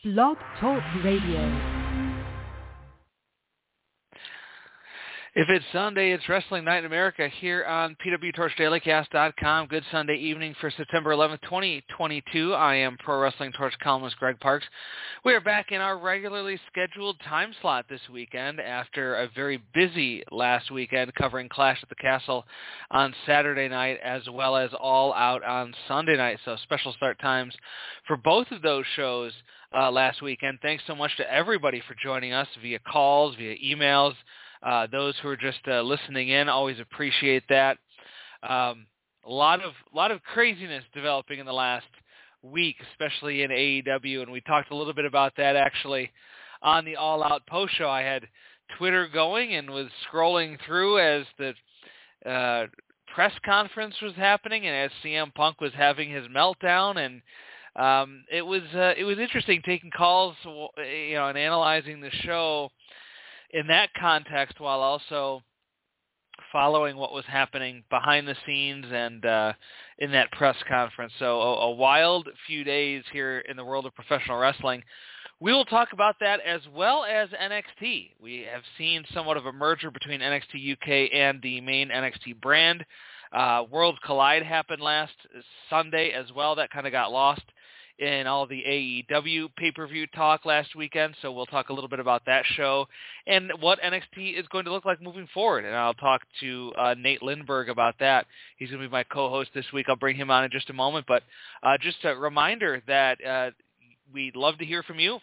Blog Talk Radio. If it's Sunday, it's Wrestling Night in America here on PWTorchDailyCast.com. Good Sunday evening for September 11th, 2022. I am Pro Wrestling Torch columnist Greg Parks. We are back in our regularly scheduled time slot this weekend after a very busy last weekend covering Clash at the Castle on Saturday night as well as All Out on Sunday night. So special start times for both of those shows last weekend. Thanks so much to everybody for joining us via calls, via emails. Those who are just listening in, always appreciate that. A lot of craziness developing in the last week, especially in AEW, and we talked a little bit about that actually on the All Out post show. I had Twitter going and was scrolling through as the press conference was happening and as CM Punk was having his meltdown, and it was interesting taking calls, and analyzing the show in that context, while also following what was happening behind the scenes and in that press conference. So a wild few days here in the world of professional wrestling. We will talk about that as well as NXT. We have seen somewhat of a merger between NXT UK and the main NXT brand. Worlds Collide happened last Sunday as well. That kind of got lost in all the AEW pay-per-view talk last weekend, so we'll talk a little bit about that show and what NXT is going to look like moving forward, and I'll talk to Nate Lindberg about that. He's going to be my co-host this week. I'll bring him on in just a moment, but just a reminder that we'd love to hear from you.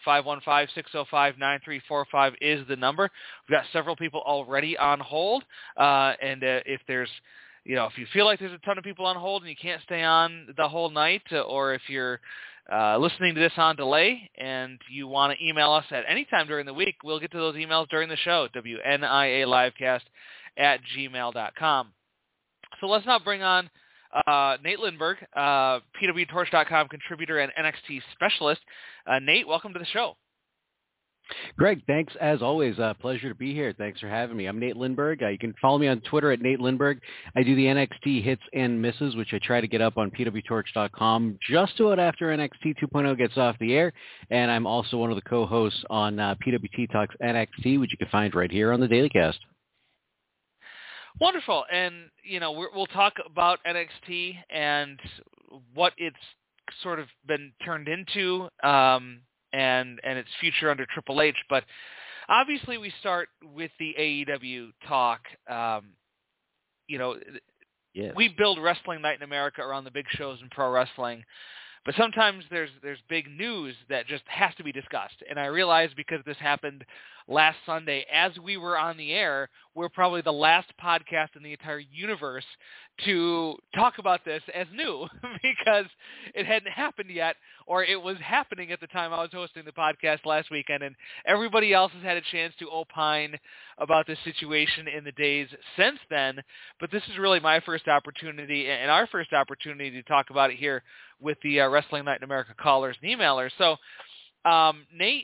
515-605-9345 is the number. We've got several people already on hold, and if there's if you feel like there's a ton of people on hold and you can't stay on the whole night, or if you're listening to this on delay and you want to email us at any time during the week, we'll get to those emails during the show, wnialivecast@gmail.com. So let's now bring on Nate Lindberg, PWTorch.com contributor and NXT specialist. Nate, welcome to the show. Greg, thanks as always. Pleasure to be here. Thanks for having me. I'm Nate Lindberg. You can follow me on Twitter at Nate Lindberg. I do the NXT hits and misses, which I try to get up on PWTorch.com just about after NXT 2.0 gets off the air. And I'm also one of the co-hosts on PWT Talks NXT, which you can find right here on the Dailycast. Wonderful. And, we'll talk about NXT and what it's sort of been turned into, and its future under Triple H. But obviously we start with the AEW talk. Yes. We build Wrestling Night in America around the big shows in pro wrestling, but sometimes there's big news that just has to be discussed. And I realize because this happened last Sunday as we were on the air, we're probably the last podcast in the entire universe to talk about this as new because it hadn't happened yet, or it was happening at the time I was hosting the podcast last weekend, and everybody else has had a chance to opine about this situation in the days since then. But this is really my first opportunity and our first opportunity to talk about it here with the Wrestling Night in America callers and emailers. So, Nate,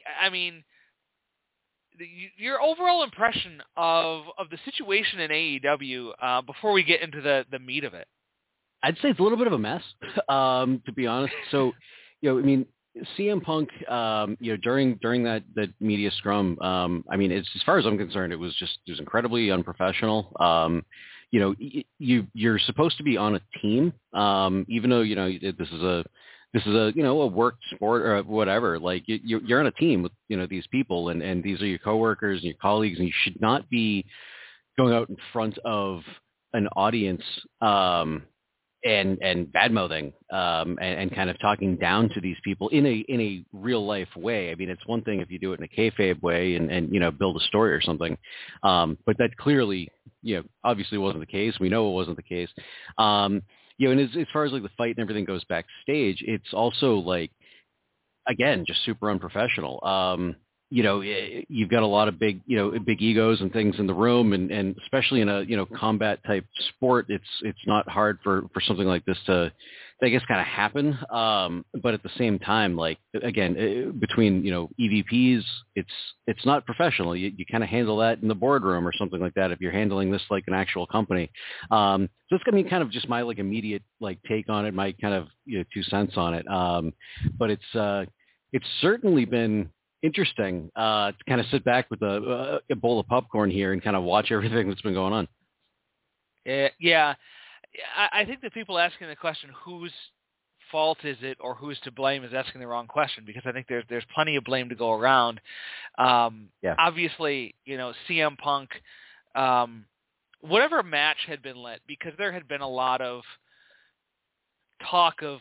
your overall impression of the situation in AEW before we get into the meat of it. I'd say it's a little bit of a mess, to be honest. So, CM Punk, during that media scrum, it's, as far as I'm concerned, it was incredibly unprofessional. You're supposed to be on a team, even though this is a work sport or whatever. Like you're on a team with these people, and these are your coworkers and your colleagues, and you should not be going out in front of an audience and bad-mouthing and kind of talking down to these people in a real life way. It's one thing if you do it in a kayfabe way and build a story or something, but that clearly obviously wasn't the case. We know it wasn't the case. And as far as like the fight and everything goes backstage, it's also like, again, just super unprofessional. You've got a lot of big egos and things in the room, and especially in a, combat type sport, it's not hard for something like this to, I guess, kind of happen. But at the same time, like, again, between, EVPs, it's not professional. You kind of handle that in the boardroom or something like that if you're handling this like an actual company. So it's going to be kind of just my like immediate like take on it, my kind of 2 cents on it. But it's it's certainly been interesting to kind of sit back with a bowl of popcorn here and kind of watch everything that's been going on. Yeah. I think the people asking the question, whose fault is it or who's to blame, is asking the wrong question, because I think there's plenty of blame to go around. Obviously, CM Punk, whatever match had been lit, because there had been a lot of talk of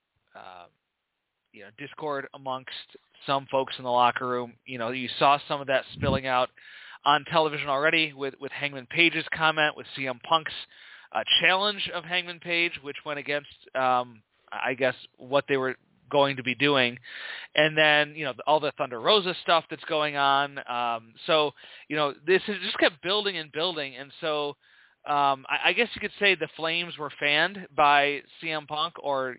discord amongst some folks in the locker room. You saw some of that spilling out on television already with Hangman Page's comment, with CM Punk's challenge of Hangman Page, which went against, I guess, what they were going to be doing. And then, all the Thunder Rosa stuff that's going on. So, this has just kept building and building. And so I guess you could say the flames were fanned by CM Punk, or,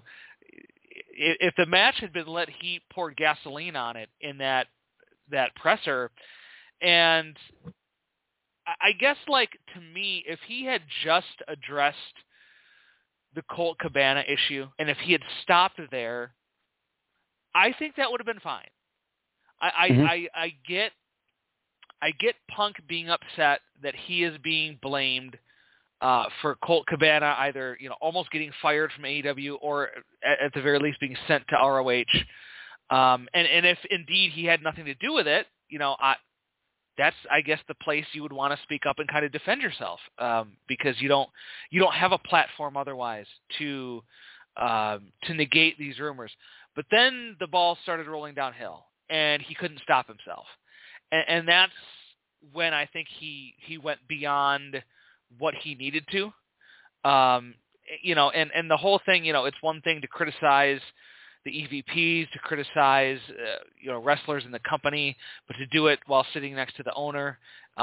if the match had been lit, he poured gasoline on it in that presser. And I guess, to me, if he had just addressed the Colt Cabana issue, and if he had stopped there, I think that would have been fine. I get Punk being upset that he is being blamed for Colt Cabana either almost getting fired from AEW, or at the very least being sent to ROH. And if indeed he had nothing to do with it, that's, I guess, the place you would want to speak up and kind of defend yourself, because you don't have a platform otherwise to negate these rumors. But then the ball started rolling downhill, and he couldn't stop himself, and that's when I think he went beyond what he needed to. And the whole thing, it's one thing to criticize the EVPs, to criticize, wrestlers in the company, but to do it while sitting next to the owner,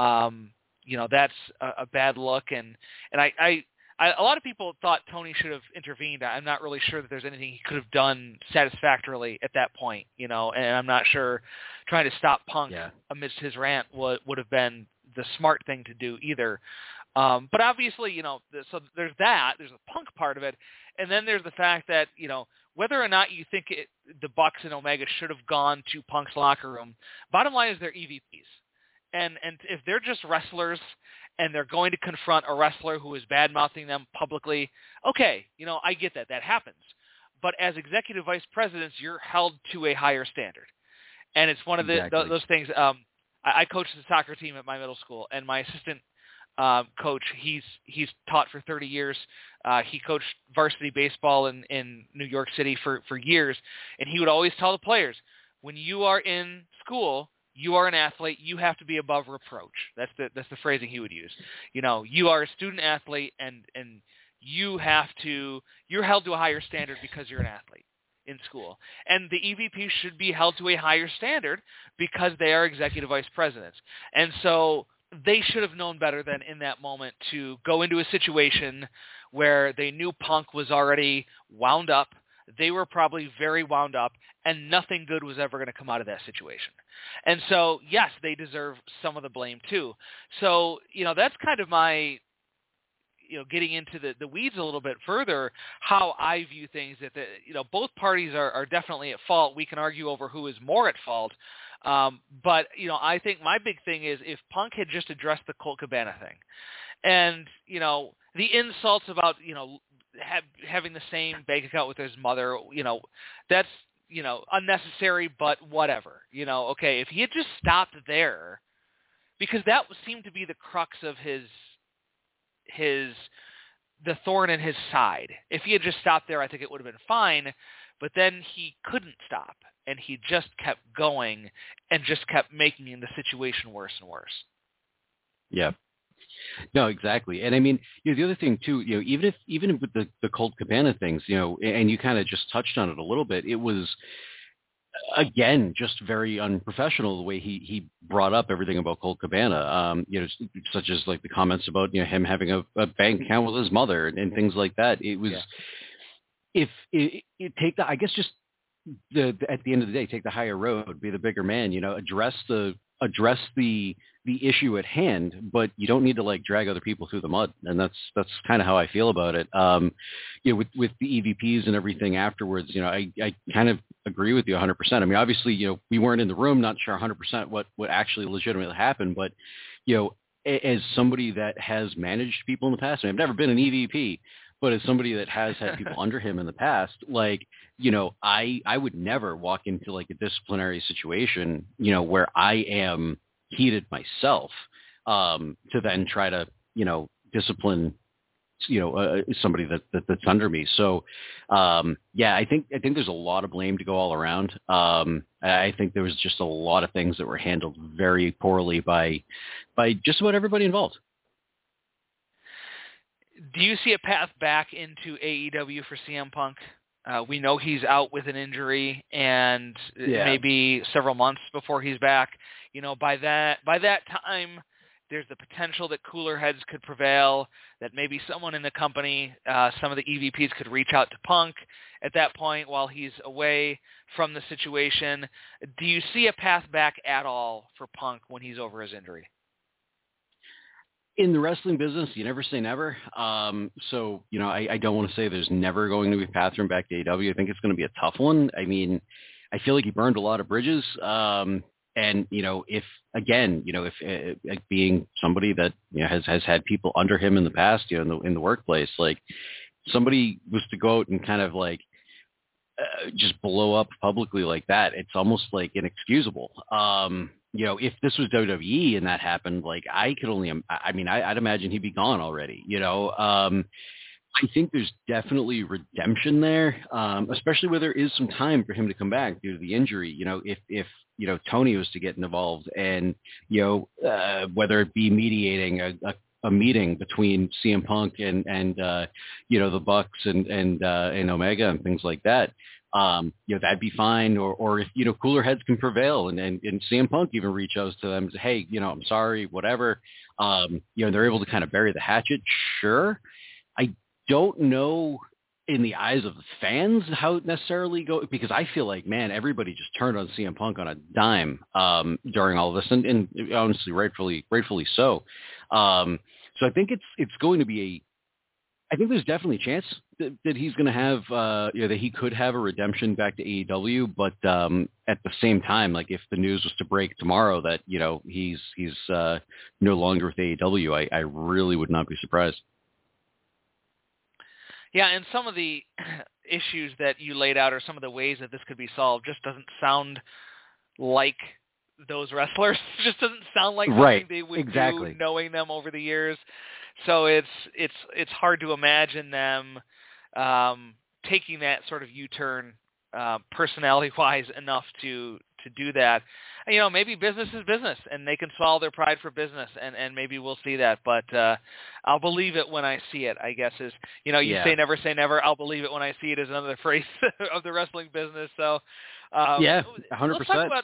that's a bad look. And I a lot of people thought Tony should have intervened. I'm not really sure that there's anything he could have done satisfactorily at that point, and I'm not sure trying to stop Punk amidst his rant would have been the smart thing to do either. But obviously, so there's that. There's the Punk part of it. And then there's the fact that, whether or not you think the Bucks and Omega should have gone to Punk's locker room, bottom line is they're EVPs. And if they're just wrestlers and they're going to confront a wrestler who is bad-mouthing them publicly, okay, I get that. That happens. But as executive vice presidents, you're held to a higher standard. And it's one of those things. I coached the soccer team at my middle school, and my assistant coach, he's taught for 30 years. He coached varsity baseball in New York City for years, and he would always tell the players, when you are in school, you are an athlete, you have to be above reproach. That's the phrasing he would use. You are a student athlete, and you're held to a higher standard because you're an athlete in school. And the EVP should be held to a higher standard because they are executive vice presidents. And so they should have known better than in that moment to go into a situation where they knew Punk was already wound up. They were probably very wound up, and nothing good was ever going to come out of that situation. And so, yes, they deserve some of the blame too. So, that's kind of my, getting into the weeds a little bit further, how I view things, that both parties are definitely at fault. We can argue over who is more at fault. But, I think my big thing is if Punk had just addressed the Colt Cabana thing, and, the insults about, having the same bank account with his mother, that's, unnecessary, but whatever, okay, if he had just stopped there, because that seemed to be the crux of the thorn in his side. If he had just stopped there, I think it would have been fine, but then he couldn't stop, and he just kept going and just kept making the situation worse and worse. Yeah. No, exactly. And I mean, the other thing too, even with the Colt Cabana things, and you kind of just touched on it a little bit, it was, again, just very unprofessional the way he brought up everything about Colt Cabana, such as like the comments about, him having a bank account with his mother and things like that. It was, I guess just at the end of the day, take the higher road, be the bigger man, address the address the issue at hand, but you don't need to like drag other people through the mud. And that's kind of how I feel about it. With the EVPs and everything afterwards, I kind of agree with you 100%. I mean, obviously, we weren't in the room, not sure 100% what actually legitimately happened, but, as somebody that has managed people in the past, I've never been an EVP, but as somebody that has had people under him in the past, like, I would never walk into like a disciplinary situation, where I am heated myself, to then try to, discipline, somebody that's under me. So, I think there's a lot of blame to go all around. I think there was just a lot of things that were handled very poorly by just about everybody involved. Do you see a path back into AEW for CM Punk? We know he's out with an injury, and maybe several months before he's back. By that time, there's the potential that cooler heads could prevail, that maybe someone in the company, some of the EVPs could reach out to Punk at that point while he's away from the situation. Do you see a path back at all for Punk when he's over his injury? In the wrestling business, you never say never. So, I don't want to say there's never going to be a path from back to AEW. I think it's going to be a tough one. I mean, I feel like he burned a lot of bridges. And, if being somebody that has had people under him in the past, in the workplace, like somebody was to go out and kind of like just blow up publicly like that, it's almost like inexcusable. If this was WWE and that happened, like I'd imagine he'd be gone already, I think there's definitely redemption there, especially where there is some time for him to come back due to the injury. If Tony was to get involved and, whether it be mediating a meeting between CM Punk and the Bucks and Omega and things like that, that'd be fine. Or if, cooler heads can prevail and CM Punk even reach out to them and say, hey, I'm sorry, whatever. They're able to kind of bury the hatchet. Sure. I don't know in the eyes of the fans how it necessarily go, because I feel like, man, everybody just turned on CM Punk on a dime during all of this, and honestly, rightfully so. So I think it's going to be I think there's definitely a chance that he's going to have, that he could have a redemption back to AEW. But at the same time, like if the news was to break tomorrow that, he's no longer with AEW, I really would not be surprised. Yeah, and some of the issues that you laid out or some of the ways that this could be solved just doesn't sound like those wrestlers. It just doesn't sound like something they would do, knowing them over the years. So it's hard to imagine them taking that sort of U-turn personality-wise enough to do that. And, maybe business is business, and they can swallow their pride for business, and maybe we'll see that. But I'll believe it when I see it, I guess is, say never say never. I'll believe it when I see it is another phrase of the wrestling business. So 100%. Let's talk about,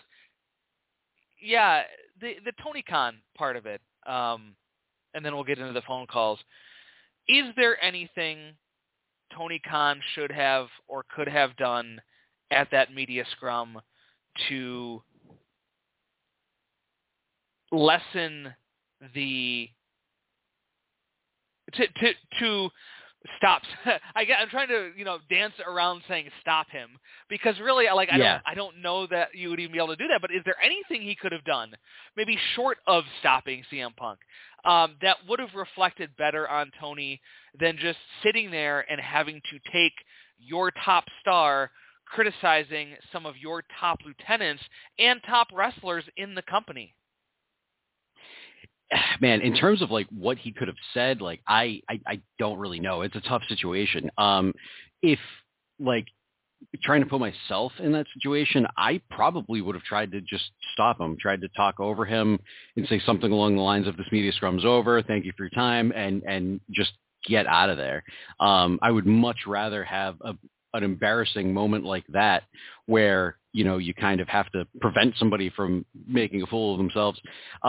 the Tony Khan part of it. And then we'll get into the phone calls. Is there anything Tony Khan should have or could have done at that media scrum to lessen the to stop? I'm trying to dance around saying stop him, because really I don't know that you would even be able to do that. But is there anything he could have done, maybe short of stopping CM Punk, that would have reflected better on Tony than just sitting there and having to take your top star criticizing some of your top lieutenants and top wrestlers in the company? Man, in terms of like what he could have said, like I don't really know. It's a tough situation. If like trying to put myself in that situation, I probably would have tried to just stop him, tried to talk over him and say something along the lines of, this media scrum's over, thank you for your time, and just get out of there. I would much rather have an embarrassing moment like that where, you kind of have to prevent somebody from making a fool of themselves.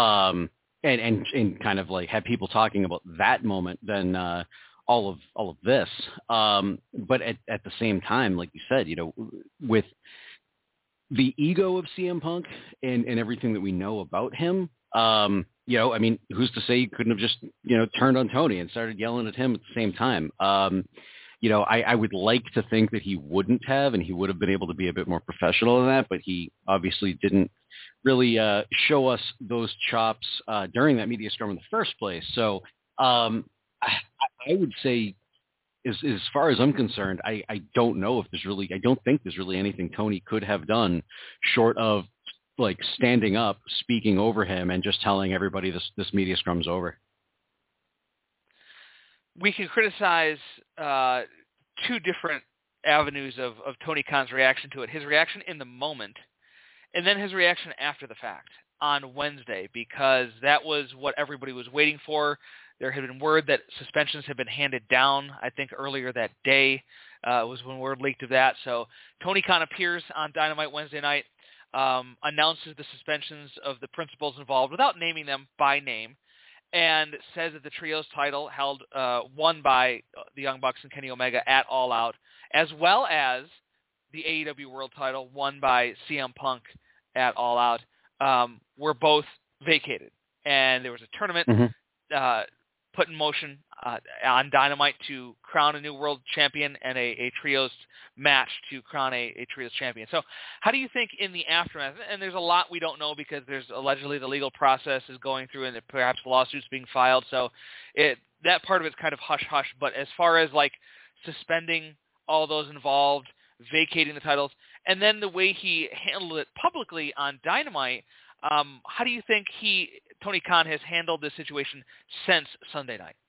And kind of like have people talking about that moment than all of this. But at the same time, like you said, with the ego of CM Punk and everything that we know about him, I mean, who's to say he couldn't have just, turned on Tony and started yelling at him at the same time? I would like to think that he wouldn't have, and he would have been able to be a bit more professional in that, but he obviously didn't really show us those chops during that media scrum in the first place. So I would say, as far as I'm concerned, I don't know if I don't think there's really anything Tony could have done short of like standing up, speaking over him, and just telling everybody this media scrum's over. We can criticize two different avenues of Tony Khan's reaction to it. His reaction in the moment, and then his reaction after the fact on Wednesday, because that was what everybody was waiting for. There had been word that suspensions had been handed down, I think earlier that day was when word leaked of that. So Tony Khan appears on Dynamite Wednesday night, announces the suspensions of the principals involved without naming them by name, and says that the Trios title won by the Young Bucks and Kenny Omega at All Out, as well as the AEW World title won by CM Punk at All Out, were both vacated. And there was a tournament put in motion on Dynamite to crown a new world champion and a Trios match to crown a Trios champion. So how do you think in the aftermath, and there's a lot we don't know because there's allegedly the legal process is going through and perhaps lawsuits being filed, so that part of it's kind of hush-hush, but as far as like suspending all those involved, vacating the titles, and then the way he handled it publicly on Dynamite, how do you think Tony Khan has handled this situation since Sunday night?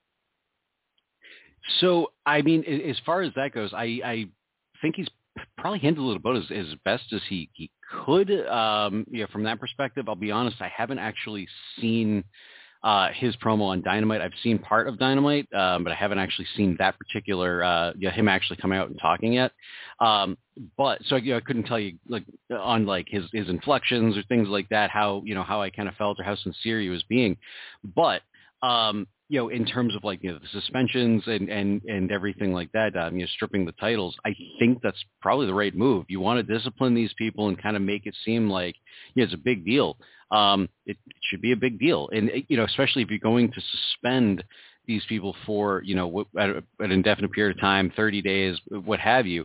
So, I mean, as far as that goes, I think he's probably handled it about as best as he could. From that perspective, I'll be honest, I haven't actually seen his promo on Dynamite. I've seen part of Dynamite, but I haven't actually seen that particular, him actually coming out and talking yet. But so, I couldn't tell you like on like his inflections or things like that, how I kind of felt or how sincere he was being. But, in terms of like, the suspensions and everything like that, stripping the titles, I think that's probably the right move. You want to discipline these people and kind of make it seem like, it's a big deal. It should be a big deal. And, especially if you're going to suspend these people for, an indefinite period of time, 30 days, what have you,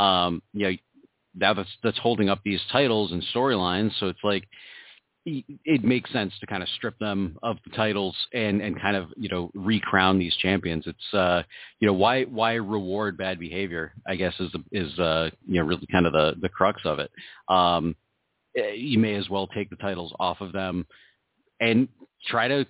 that's holding up these titles and storylines. So it's like, it makes sense to kind of strip them of the titles and kind of, recrown these champions. It's, why reward bad behavior, I guess is really kind of the crux of it. You may as well take the titles off of them and try to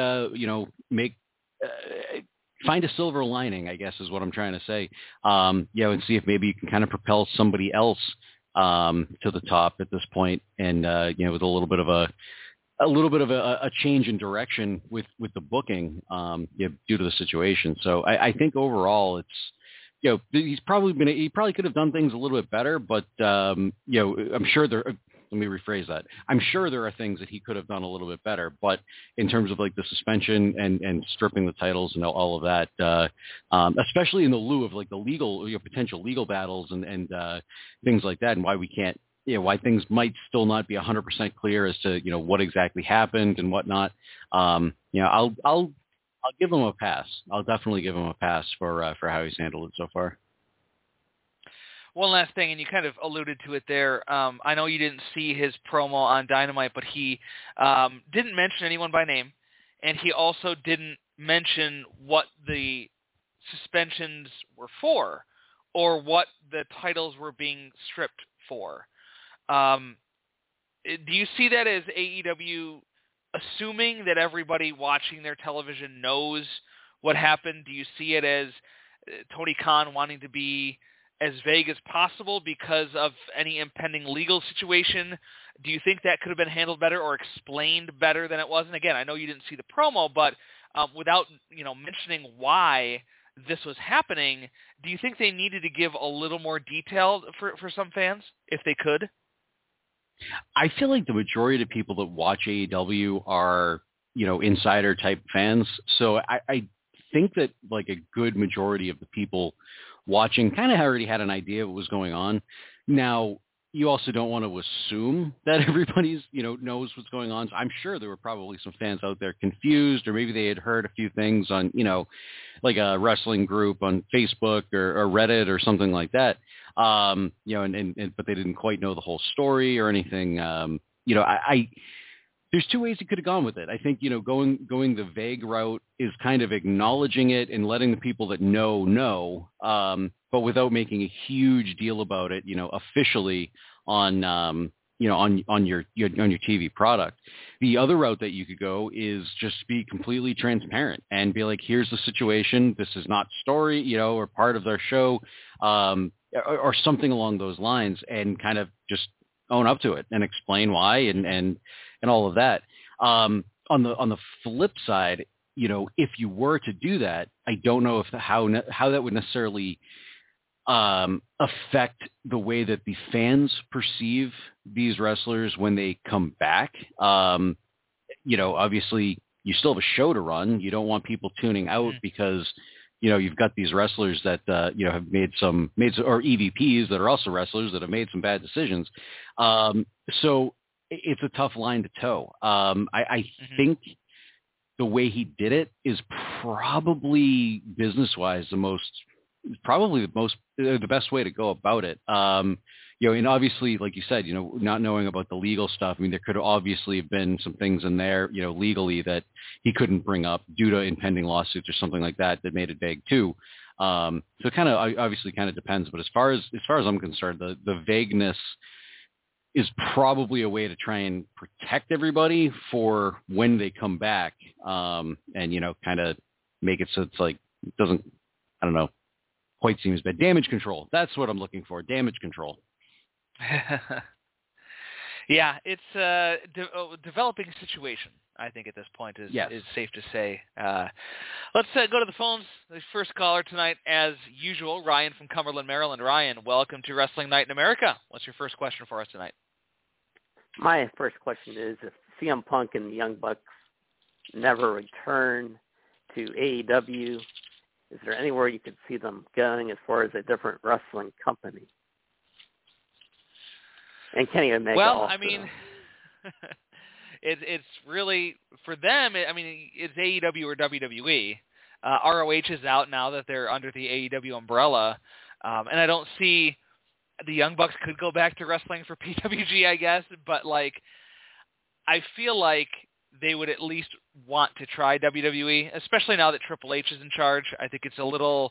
find a silver lining, I guess is what I'm trying to say. And see if maybe you can kind of propel somebody else to the top at this point, and with a little bit of a change in direction with the booking, due to the situation. So I think overall it's, he probably could have done things a little bit better, but I'm sure let me rephrase that. I'm sure there are things that he could have done a little bit better, but in terms of like the suspension and stripping the titles and all of that, especially in the lieu of like the legal, potential legal battles and things like that, and why we can't, why things might still not be 100% clear as to, what exactly happened and whatnot. I'll give him a pass. I'll definitely give him a pass for how he's handled it so far. One last thing, and you kind of alluded to it there. I know you didn't see his promo on Dynamite, but he didn't mention anyone by name, and he also didn't mention what the suspensions were for or what the titles were being stripped for. Do you see that as AEW assuming that everybody watching their television knows what happened? Do you see it as Tony Khan wanting to be as vague as possible because of any impending legal situation? Do you think that could have been handled better or explained better than it was? And again, I know you didn't see the promo, but without mentioning why this was happening, do you think they needed to give a little more detail for some fans, if they could? I feel like the majority of people that watch AEW are, insider type fans. So I think that like a good majority of the people watching kind of already had an idea of what was going on. Now, you also don't want to assume that everybody's, knows what's going on. So I'm sure there were probably some fans out there confused, or maybe they had heard a few things on, like a wrestling group on Facebook or Reddit or something like that. And but they didn't quite know the whole story or anything. There's two ways he could have gone with it. I think, going the vague route is kind of acknowledging it and letting the people that know, but without making a huge deal about it, officially on, on your TV product. The other route that you could go is just be completely transparent and be like, here's the situation. This is not story, or part of their show, or something along those lines, and kind of just own up to it and explain why and all of that. On the flip side, if you were to do that, I don't know how that would necessarily affect the way that the fans perceive these wrestlers when they come back. Obviously you still have a show to run. You don't want people tuning out because you've got these wrestlers that, have made some or EVPs that are also wrestlers that have made some bad decisions. So it's a tough line to toe. I think the way he did it is probably business-wise the best way to go about it. And obviously, like you said, not knowing about the legal stuff, I mean, there could obviously have been some things in there, legally that he couldn't bring up due to impending lawsuits or something like that made it vague too. So it kind of obviously kind of depends. But as far as I'm concerned, the vagueness is probably a way to try and protect everybody for when they come back, and kind of make it so it's like it doesn't, I don't know, quite seem as bad. Damage control. That's what I'm looking for. Damage control. Yeah, it's a developing situation, I think, at this point is safe to say. Let's go to the phones. The first caller tonight, as usual, Ryan from Cumberland, Maryland. Ryan, welcome to Wrestling Night in America. What's your first question for us tonight? My first question is, if CM Punk and the Young Bucks never return to AEW, is there anywhere you could see them going as far as a different wrestling company? And Kenny Omega. Well, also. I mean, it's really for them. It's AEW or WWE. ROH is out now that they're under the AEW umbrella, and I don't see the Young Bucks could go back to wrestling for PWG, I guess. But I feel like they would at least want to try WWE, especially now that Triple H is in charge. I think it's a little.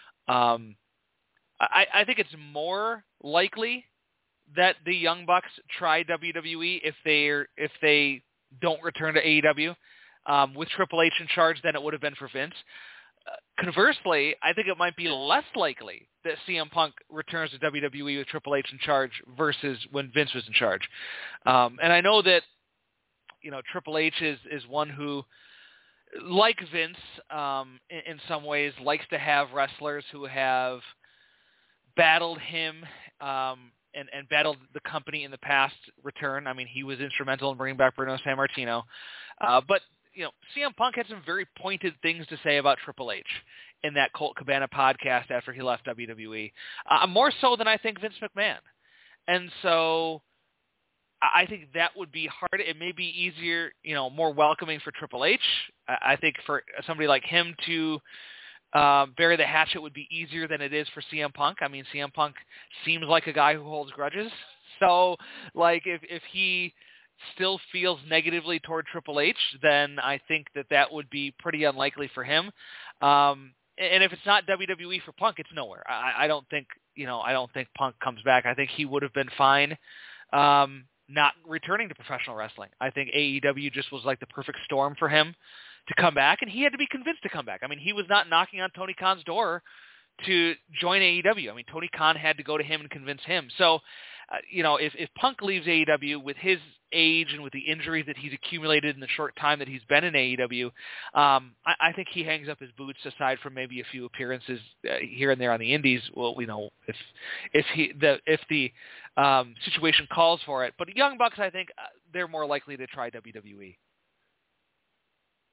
I think it's more likely that the Young Bucks try WWE if they don't return to AEW with Triple H in charge than it would have been for Vince. Conversely, I think it might be less likely that CM Punk returns to WWE with Triple H in charge versus when Vince was in charge. And I know that Triple H is one who, like Vince, in some ways, likes to have wrestlers who have battled him and battled the company in the past return. I mean, he was instrumental in bringing back Bruno Sammartino. But, CM Punk had some very pointed things to say about Triple H in that Colt Cabana podcast after he left WWE, more so than I think Vince McMahon. And so I think that would be hard. It may be easier, more welcoming for Triple H. I think for somebody like him to bury the hatchet would be easier than it is for CM Punk. I mean, CM Punk seems like a guy who holds grudges. So, if he still feels negatively toward Triple H, then I think that would be pretty unlikely for him. And if it's not WWE for Punk, it's nowhere. I don't think Punk comes back. I think he would have been fine not returning to professional wrestling. I think AEW just was like the perfect storm for him to come back, and he had to be convinced to come back. I mean, he was not knocking on Tony Khan's door to join AEW. I mean, Tony Khan had to go to him and convince him. So, if Punk leaves AEW with his age and with the injuries that he's accumulated in the short time that he's been in AEW, I think he hangs up his boots aside from maybe a few appearances here and there on the indies. Well, if the situation calls for it. But Young Bucks, I think they're more likely to try WWE.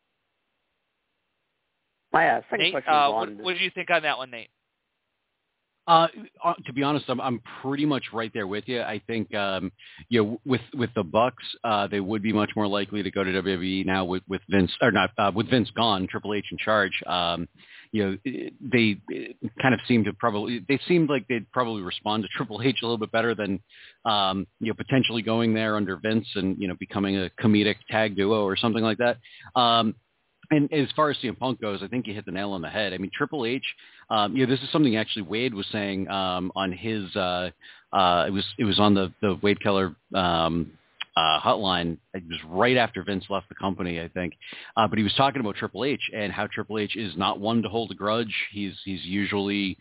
My second Nate, question is what did you think on that one, Nate? To be honest, I'm pretty much right there with you. I think with the Bucks, they would be much more likely to go to WWE now with Vince or not with Vince gone, Triple H in charge. They kind of seemed like they'd probably respond to Triple H a little bit better than potentially going there under Vince and becoming a comedic tag duo or something like that. And as far as CM Punk goes, I think you hit the nail on the head. I mean, Triple H, this is something actually Wade was saying on his, it was on the Wade Keller hotline. It was right after Vince left the company, I think. But he was talking about Triple H and how Triple H is not one to hold a grudge. He's usually,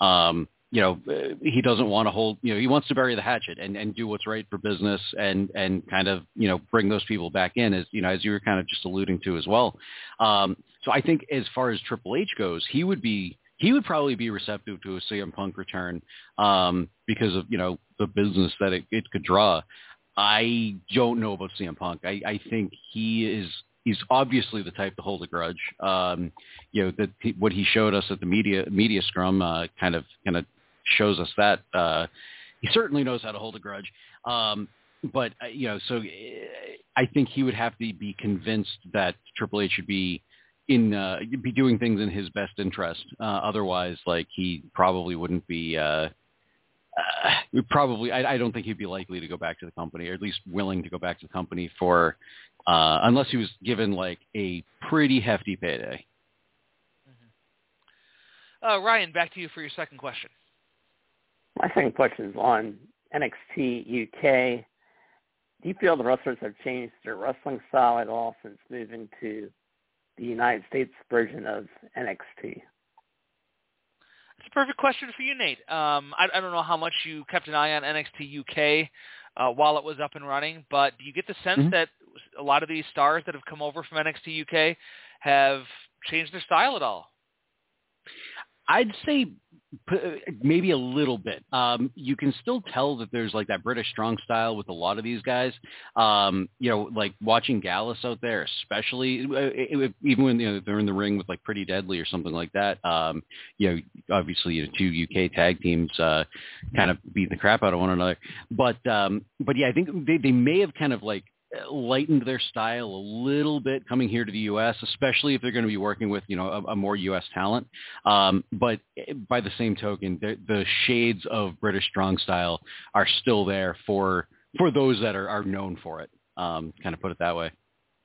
he doesn't want to hold, he wants to bury the hatchet and do what's right for business and kind of, bring those people back in as you were kind of just alluding to as well. So I think as far as Triple H goes, he would probably be receptive to a CM Punk return because of, the business that it could draw. I don't know about CM Punk. I think he's obviously the type to hold a grudge. What he showed us at the media scrum kind of shows us that he certainly knows how to hold a grudge. But so I think he would have to be convinced that Triple H should be be doing things in his best interest. Otherwise, like he probably wouldn't be. I don't think he'd be likely to go back to the company, or at least willing to go back to the company for, unless he was given like a pretty hefty payday. Mm-hmm. Ryan, back to you for your second question. My second question is on NXT UK. Do you feel the wrestlers have changed their wrestling style at all since moving to the United States version of NXT? That's a perfect question for you, Nate. I don't know how much you kept an eye on NXT UK while it was up and running, but do you get the sense that a lot of these stars that have come over from NXT UK have changed their style at all? I'd say maybe a little bit. You can still tell that there's like that British strong style with a lot of these guys. Like watching Gallus out there, especially even when they're in the ring with like Pretty Deadly or something like that. Obviously two UK tag teams kind of beat the crap out of one another. But yeah, I think they may have kind of like lightened their style a little bit coming here to the U.S., especially if they're going to be working with, a more U.S. talent. But by the same token, the shades of British strong style are still there for those that are known for it. Kind of put it that way.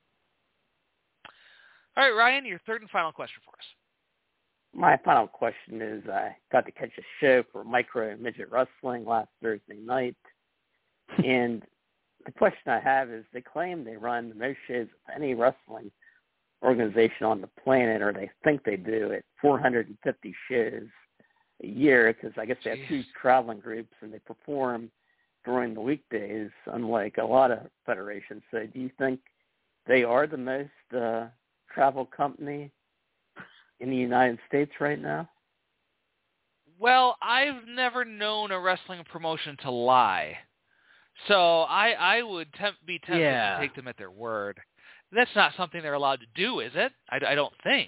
All right, Ryan, your third and final question for us. My final question is, I got to catch a show for Micro Midget Wrestling last Thursday night, and the question I have is, they claim they run the most shows of any wrestling organization on the planet, or they think they do, at 450 shows a year, because I guess they have two traveling groups and they perform during the weekdays, unlike a lot of federations. So do you think they are the most travel company in the United States right now? Well, I've never known a wrestling promotion to lie. So I would be tempted to take them at their word. That's not something they're allowed to do, is it? I don't think.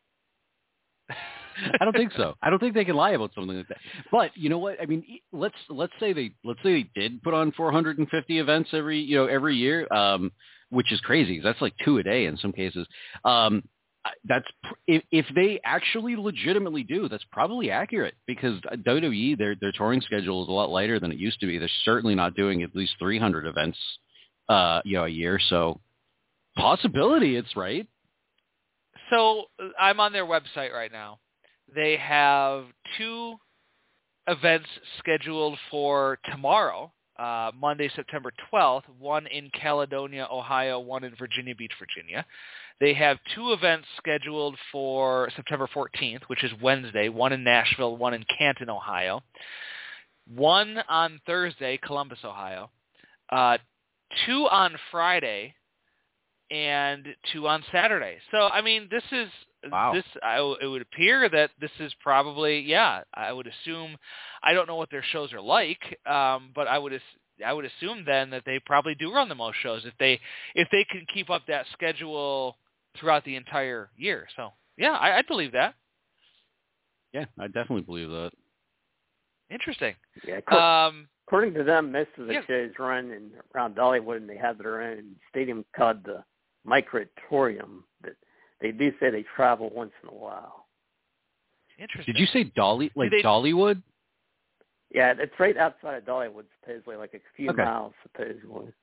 I don't think so. I don't think they can lie about something like that. But you know what? I mean, let's say they did put on 450 events every year, which is crazy. That's like 2 a day in some cases. That's if they actually legitimately do, that's probably accurate, because WWE, their touring schedule is a lot lighter than it used to be. They're certainly not doing at least 300 events, a year. So possibility it's right. So I'm on their website right now. They have 2 events scheduled for tomorrow, Monday, September 12th, one in Caledonia, Ohio, one in Virginia Beach, Virginia. They have 2 events scheduled for September 14th, which is Wednesday, one in Nashville, one in Canton, Ohio. One on Thursday, Columbus, Ohio. 2 on Friday, and 2 on Saturday. So, I mean, this is... Wow. It would appear that this is probably, I would assume, I don't know what their shows are like, but I would assume then that they probably do run the most shows if they can keep up that schedule throughout the entire year. So, yeah, I believe that. Yeah, I definitely believe that. Interesting. Yeah. According to them, most of the shows run around Dollywood, and they have their own stadium called the Microtorium. But they do say they travel once in a while. Interesting. Did you say Dollywood? Yeah, it's right outside of Dollywood, supposedly, like a few miles, supposedly.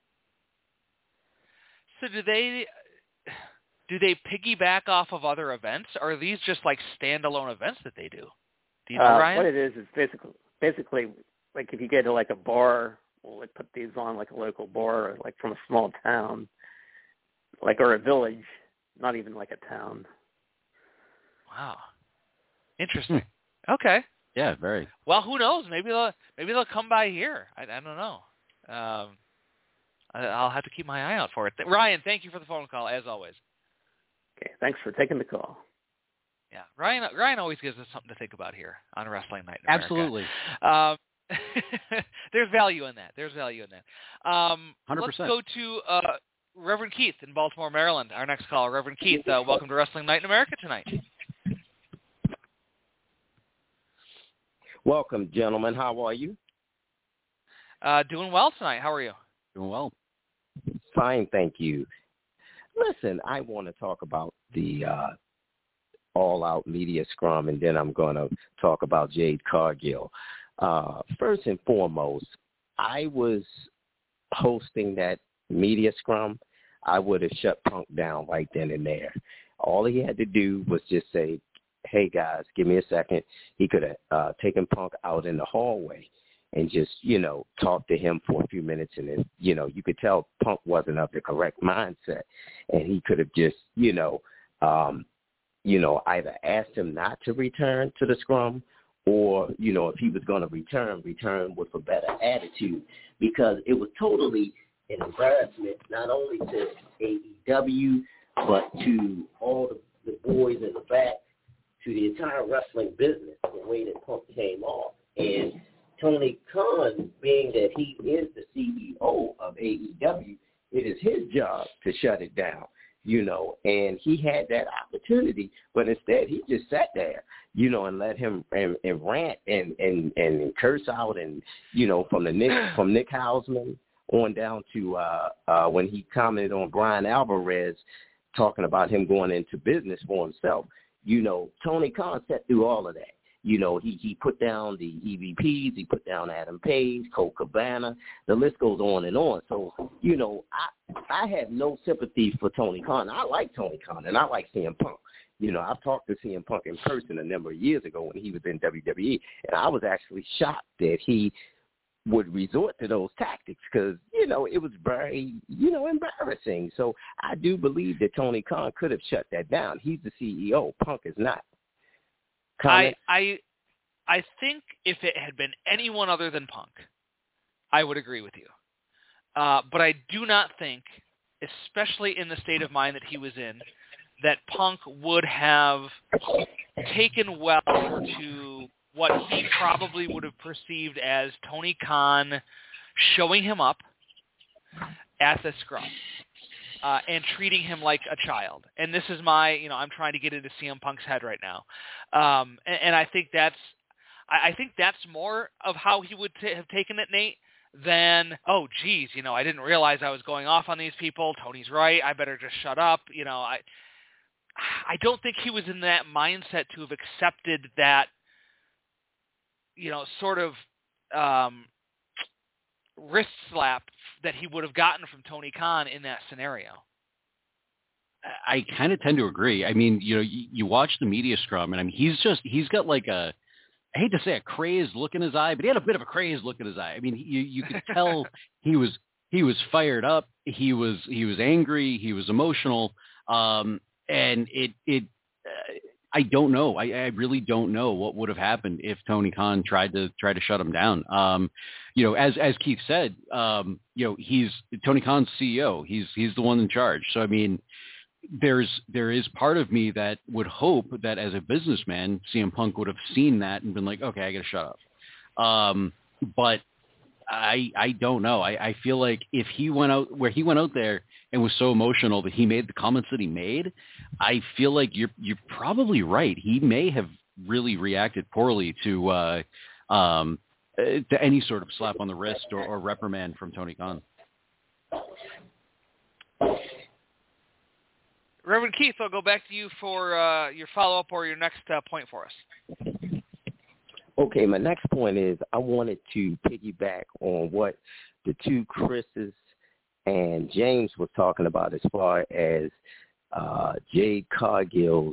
So do they piggyback off of other events, or are these just like standalone events that they do? Do you know, Ryan? What it is basically like if you go to like a bar, we'll put these on like a local bar, like from a small town, like or a village, not even like a town. Wow, interesting. Okay. Yeah, very. Well, who knows? Maybe they'll come by here. I don't know. I'll have to keep my eye out for it. Ryan, thank you for the phone call as always. Okay, thanks for taking the call. Yeah, Ryan always gives us something to think about here on Wrestling Night in America. Absolutely. There's value in that. 100%. Let's go to Reverend Keith in Baltimore, Maryland. Our next caller, Reverend Keith. Welcome to Wrestling Night in America tonight. Welcome, gentlemen. How are you? Doing well tonight. How are you? Doing well. Fine, thank you. Listen, I want to talk about the all-out media scrum, and then I'm going to talk about Jade Cargill. First and foremost, I was hosting that media scrum. I would have shut Punk down right then and there. All he had to do was just say, hey, guys, give me a second. He could have taken Punk out in the hallway and just, talk to him for a few minutes. And then, you could tell Punk wasn't of the correct mindset. And he could have just, either asked him not to return to the scrum or, if he was going to return with a better attitude, because it was totally an embarrassment, not only to AEW, but to all the boys in the back, to the entire wrestling business, the way that Punk came off. And Tony Khan, being that he is the CEO of AEW, it is his job to shut it down, and he had that opportunity, but instead he just sat there, and let him and rant and curse out and, from Nick Hausman on down to when he commented on Brian Alvarez talking about him going into business for himself. Tony Khan sat through all of that. He put down the EVPs, he put down Adam Page, Colt Cabana, the list goes on and on. So, I have no sympathy for Tony Khan. I like Tony Khan, and I like CM Punk. I've talked to CM Punk in person a number of years ago when he was in WWE, and I was actually shocked that he would resort to those tactics because, it was very, embarrassing. So I do believe that Tony Khan could have shut that down. He's the CEO. Punk is not. I think if it had been anyone other than Punk, I would agree with you. But I do not think, especially in the state of mind that he was in, that Punk would have taken well to what he probably would have perceived as Tony Khan showing him up at the scrum and treating him like a child. And this is my, I'm trying to get into CM Punk's head right now. And I think that's more of how he would have taken it, Nate, than, oh, geez, I didn't realize I was going off on these people. Tony's right. I better just shut up. I don't think he was in that mindset to have accepted that, sort of wrist slap that he would have gotten from Tony Khan in that scenario. I kind of tend to agree. I mean, you watch the media scrum, and I mean, he's got like I hate to say a crazed look in his eye, but he had a bit of a crazed look in his eye. I mean, you could tell he was fired up. He was angry. He was emotional. And I don't know. I really don't know what would have happened if Tony Khan tried to shut him down. As Keith said, he's Tony Khan's CEO. He's the one in charge. So I mean, there is part of me that would hope that as a businessman, CM Punk would have seen that and been like, okay, I got to shut up. But I don't know. I feel like if he went out there and was so emotional that he made the comments that he made, I feel like you're probably right. He may have really reacted poorly to to any sort of slap on the wrist or reprimand from Tony Khan. Reverend Keith, I'll go back to you for your follow-up or your next point for us. Okay, my next point is I wanted to piggyback on what the two Chris's and James was talking about as far as Jade Cargill's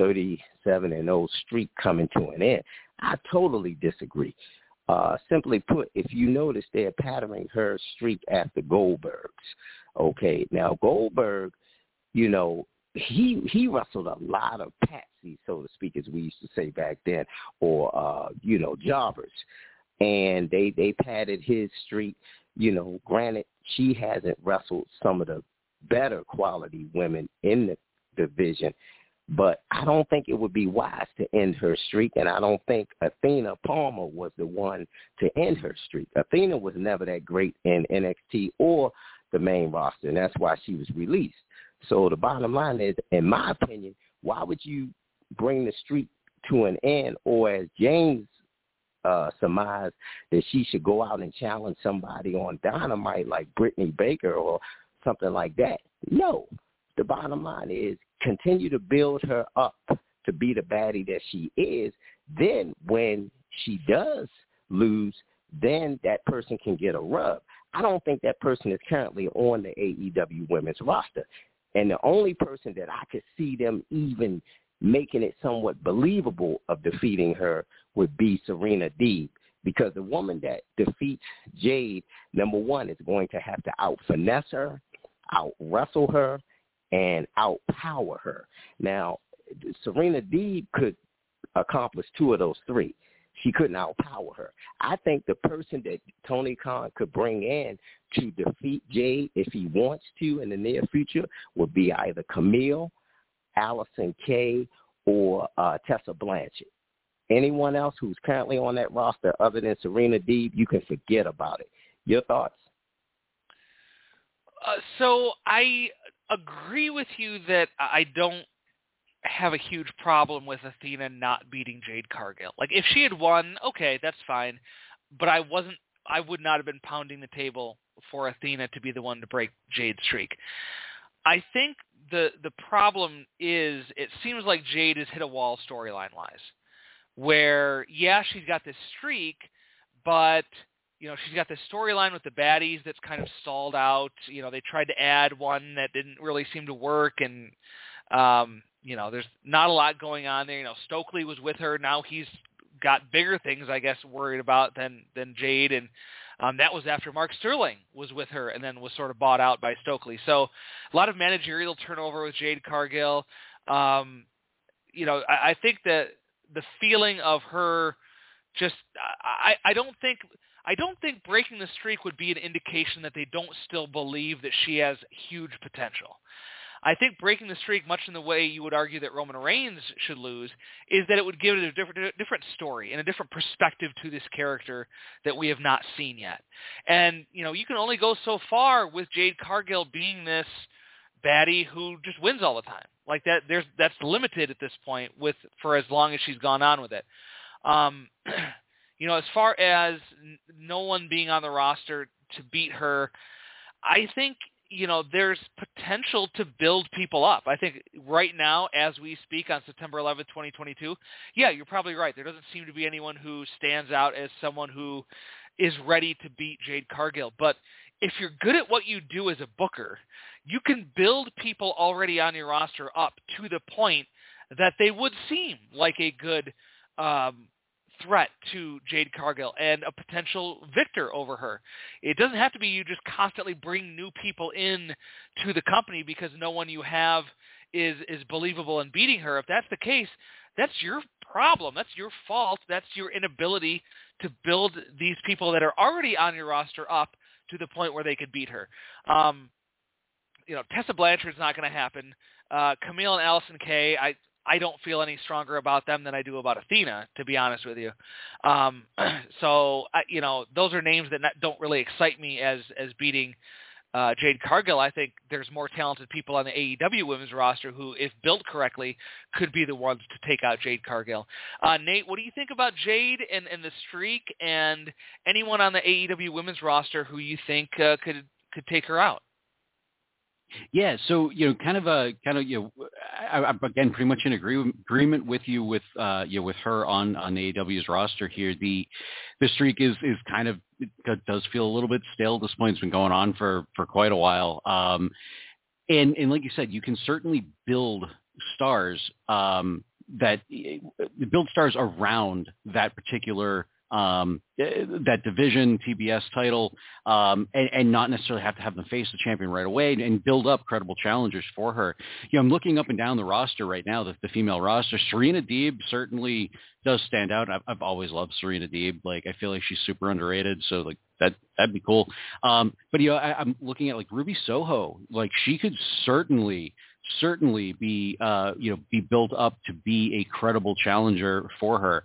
37-0 streak coming to an end. I totally disagree. Simply put, if you notice, they're patterning her streak after Goldberg's. Okay, now Goldberg, you know, he wrestled a lot of patsies, so to speak, as we used to say back then, or, you know, jobbers. And they padded his streak. You know, granted, she hasn't wrestled some of the better quality women in the division, but I don't think it would be wise to end her streak, and I don't think Athena Palmer was the one to end her streak. Athena was never that great in NXT or the main roster, and that's why she was released. So the bottom line is, in my opinion, why would you bring the streak to an end, or as James surmised, that she should go out and challenge somebody on Dynamite like Brittany Baker or something like that? No. The bottom line is continue to build her up to be the baddie that she is. Then when she does lose, then that person can get a rub. I don't think that person is currently on the AEW women's roster. And the only person that I could see them even making it somewhat believable of defeating her would be Serena Deeb, because the woman that defeats Jade, number one, is going to have to out-finesse her, out-wrestle her, and out-power her. Now, Serena Deeb could accomplish two of those three. She couldn't out-power her. I think the person that Tony Khan could bring in to defeat Jade, if he wants to in the near future, would be either Camille, Allison Kay, or Tessa Blanchard. Anyone else who's currently on that roster other than Serena Deeb, you can forget about it. Your thoughts? So I agree with you that I don't have a huge problem with Athena not beating Jade Cargill. Like, if she had won, okay, that's fine. But I would not have been pounding the table for Athena to be the one to break Jade's streak. I think the problem is it seems like Jade has hit a wall storyline-wise, where, yeah, she's got this streak, but, you know, she's got this storyline with the baddies that's kind of stalled out. You know, they tried to add one that didn't really seem to work, and, you know, there's not a lot going on there. You know, Stokely was with her. Now he's got bigger things, I guess, worried about than Jade, and that was after Mark Sterling was with her and then was sort of bought out by Stokely. So a lot of managerial turnover with Jade Cargill. You know, I think that the feeling of her just I don't think breaking the streak would be an indication that they don't still believe that she has huge potential. I think breaking the streak, much in the way you would argue that Roman Reigns should lose, is that it would give it a different story and a different perspective to this character that we have not seen yet. And, you know, you can only go so far with Jade Cargill being this baddie who just wins all the time. Like that, that's limited at this point for as long as she's gone on with it. You know, as far as no one being on the roster to beat her, I think, you know, there's potential to build people up. I think right now, as we speak on September 11th, 2022, yeah, you're probably right. There doesn't seem to be anyone who stands out as someone who is ready to beat Jade Cargill. But if you're good at what you do as a booker, you can build people already on your roster up to the point that they would seem like a good threat to Jade Cargill and a potential victor over her. It doesn't have to be you just constantly bring new people in to the company because no one you have is believable in beating her. If that's the case, that's your problem. That's your fault. That's your inability to build these people that are already on your roster up to the point where they could beat her. You know, Tessa Blanchard's not going to happen. Camille and Allison Kay, I don't feel any stronger about them than I do about Athena, to be honest with you. So, you know, those are names that don't really excite me as beating Jade Cargill, I think there's more talented people on the AEW women's roster who, if built correctly, could be the ones to take out Jade Cargill. Nate, what do you think about Jade and the streak, and anyone on the AEW women's roster who you think could take her out? Yeah, so I again pretty much in agreement with you with with her on AEW's roster here. The streak is kind of, it does feel a little bit stale. This point's been going on for quite a while, and like you said, you can certainly build stars around that particular that division TBS title, and not necessarily have to have them face the champion right away, and build up credible challengers for her. I'm looking up and down the roster right now, the female roster. Serena Deeb certainly does stand out. I've always loved Serena Deeb. Like, I feel like she's super underrated, so like that'd be cool. But I'm looking at like Ruby Soho. Like, she could certainly be be built up to be a credible challenger for her.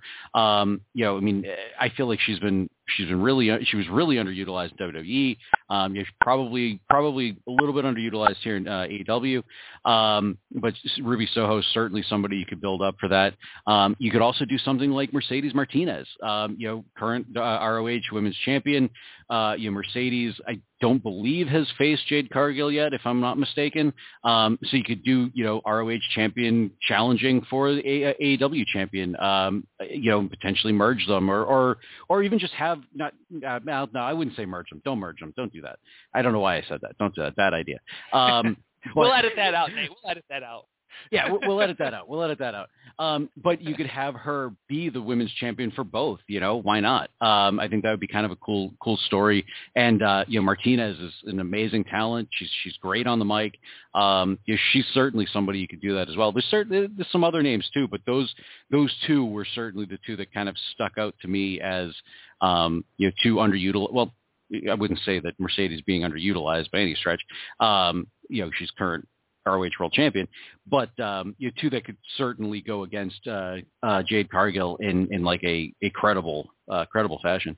I feel like she was really underutilized in WWE. Probably a little bit underutilized here in AEW. But Ruby Soho is certainly somebody you could build up for that. You could also do something like Mercedes Martinez, current ROH Women's Champion. Mercedes, I don't believe has faced Jade Cargill yet, if I'm not mistaken. So you could do, ROH champion challenging for the AEW champion, potentially merge them or even just have no, I wouldn't say merge them. Don't merge them. Don't do that. I don't know why I said that. Don't do that. Bad idea. We'll edit that out, Nate. We'll edit that out. Yeah, we'll edit that out. But you could have her be the women's champion for both. Why not? I think that would be kind of a cool story. And Martinez is an amazing talent. She's great on the mic. She's certainly somebody you could do that as well. There's some other names too, but those two were certainly the two that kind of stuck out to me as two underutilized. Well, I wouldn't say that Mercedes being underutilized by any stretch. She's current ROH World Champion, but two that could certainly go against Jade Cargill in like a credible fashion.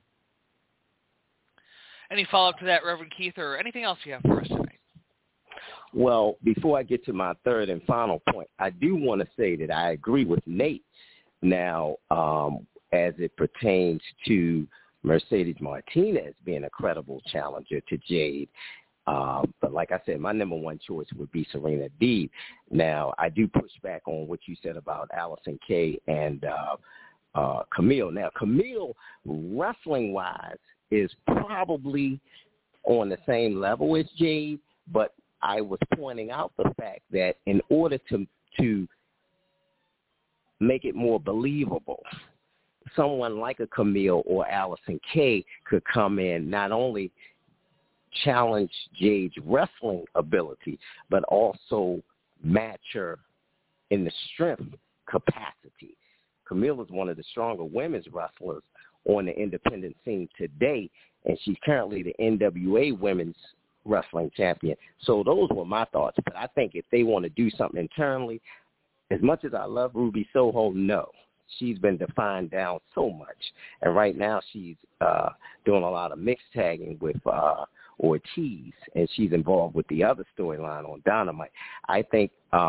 Any follow-up to that, Reverend Keith, or anything else you have for us tonight? Well, before I get to my third and final point, I do want to say that I agree with Nate now as it pertains to Mercedes Martinez being a credible challenger to Jade. But like I said, my number one choice would be Serena Deeb. Now, I do push back on what you said about Allison Kay and Camille. Now, Camille, wrestling-wise, is probably on the same level as Jade, but I was pointing out the fact that in order to make it more believable, someone like a Camille or Allison Kay could come in, not only challenge Jade's wrestling ability, but also match her in the strength capacity. Camille is one of the stronger women's wrestlers on the independent scene today, and she's currently the NWA Women's Wrestling Champion. So those were my thoughts. But I think if they want to do something internally, as much as I love Ruby Soho, no. She's been defined down so much. And right now she's doing a lot of mixed tagging with Ortiz, and she's involved with the other storyline on Dynamite. I think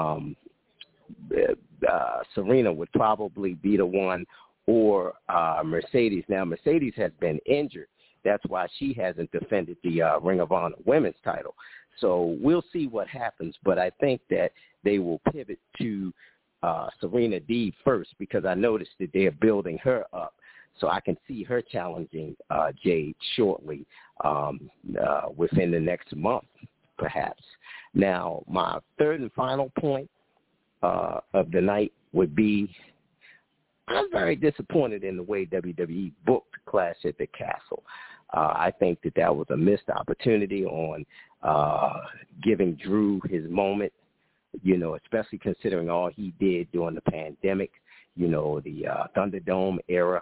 Serena would probably be the one, or Mercedes. Now, Mercedes has been injured. That's why she hasn't defended the Ring of Honor women's title. So we'll see what happens, but I think that they will pivot to Serena Deeb first, because I noticed that they're building her up. So I can see her challenging Jade shortly within the next month, perhaps. Now, my third and final point of the night would be, I'm very disappointed in the way WWE booked Clash at the Castle. I think that was a missed opportunity on giving Drew his moment, especially considering all he did during the pandemic, the Thunderdome era.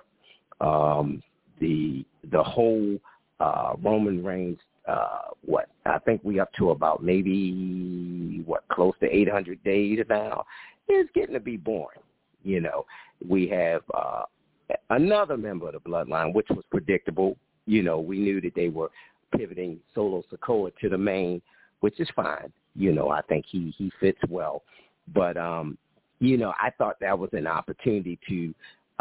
The whole Roman Reigns, I think we up to about maybe, close to 800 days now. It's getting to be boring. We have another member of the Bloodline, which was predictable. We knew that they were pivoting Solo Sikoa to the main, which is fine. I think he fits well. But, I thought that was an opportunity to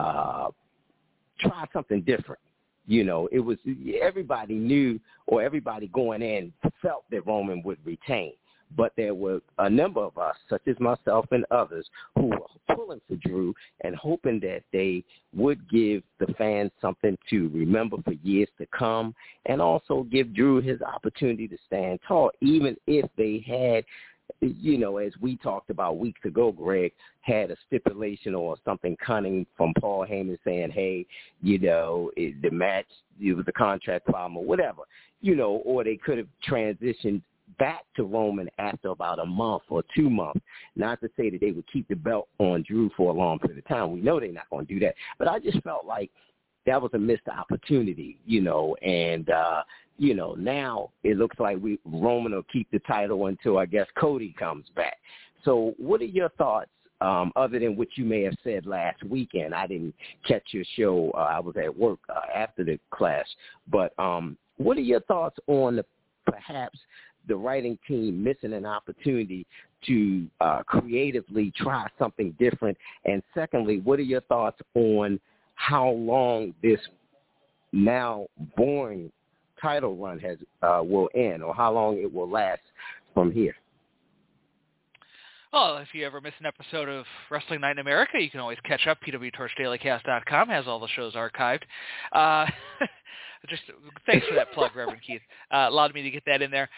try something different. It was everybody knew, or everybody going in felt that Roman would retain. But there were a number of us, such as myself and others, who were pulling for Drew and hoping that they would give the fans something to remember for years to come, and also give Drew his opportunity to stand tall, even if they had, as we talked about weeks ago, Greg, had a stipulation or something cunning from Paul Heyman saying, hey, the match, it was a contract problem or whatever, or they could have transitioned back to Roman after about a month or 2 months. Not to say that they would keep the belt on Drew for a long period of time. We know they're not going to do that. But I just felt like that was a missed opportunity, and, now it looks like Roman will keep the title until, I guess, Cody comes back. So what are your thoughts, other than what you may have said last weekend? I didn't catch your show. I was at work after the clash. But what are your thoughts on perhaps the writing team missing an opportunity to creatively try something different? And secondly, what are your thoughts on how long this now boring title run will end, or how long it will last from here? Well, if you ever miss an episode of Wrestling Night in America, you can always catch up. PWTorchDailyCast.com has all the shows archived. Just thanks for that plug, Reverend Keith. Allowed me to get that in there.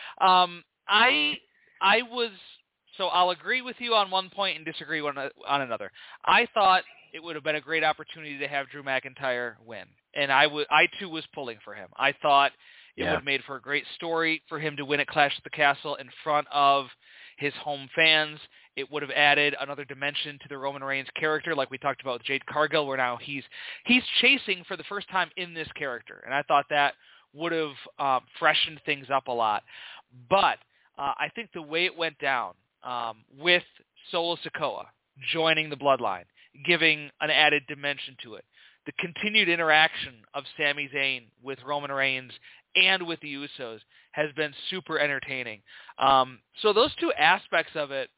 So I'll agree with you on one point and disagree on another. I thought it would have been a great opportunity to have Drew McIntyre win, and I too was pulling for him. I thought it would have made for a great story for him to win at Clash at the Castle in front of his home fans. It would have added another dimension to the Roman Reigns character, like we talked about with Jade Cargill, where now he's chasing for the first time in this character, and I thought that would have freshened things up a lot. But I think the way it went down with Solo Sikoa joining the Bloodline, giving an added dimension to it, the continued interaction of Sami Zayn with Roman Reigns and with the Usos has been super entertaining. So those two aspects of it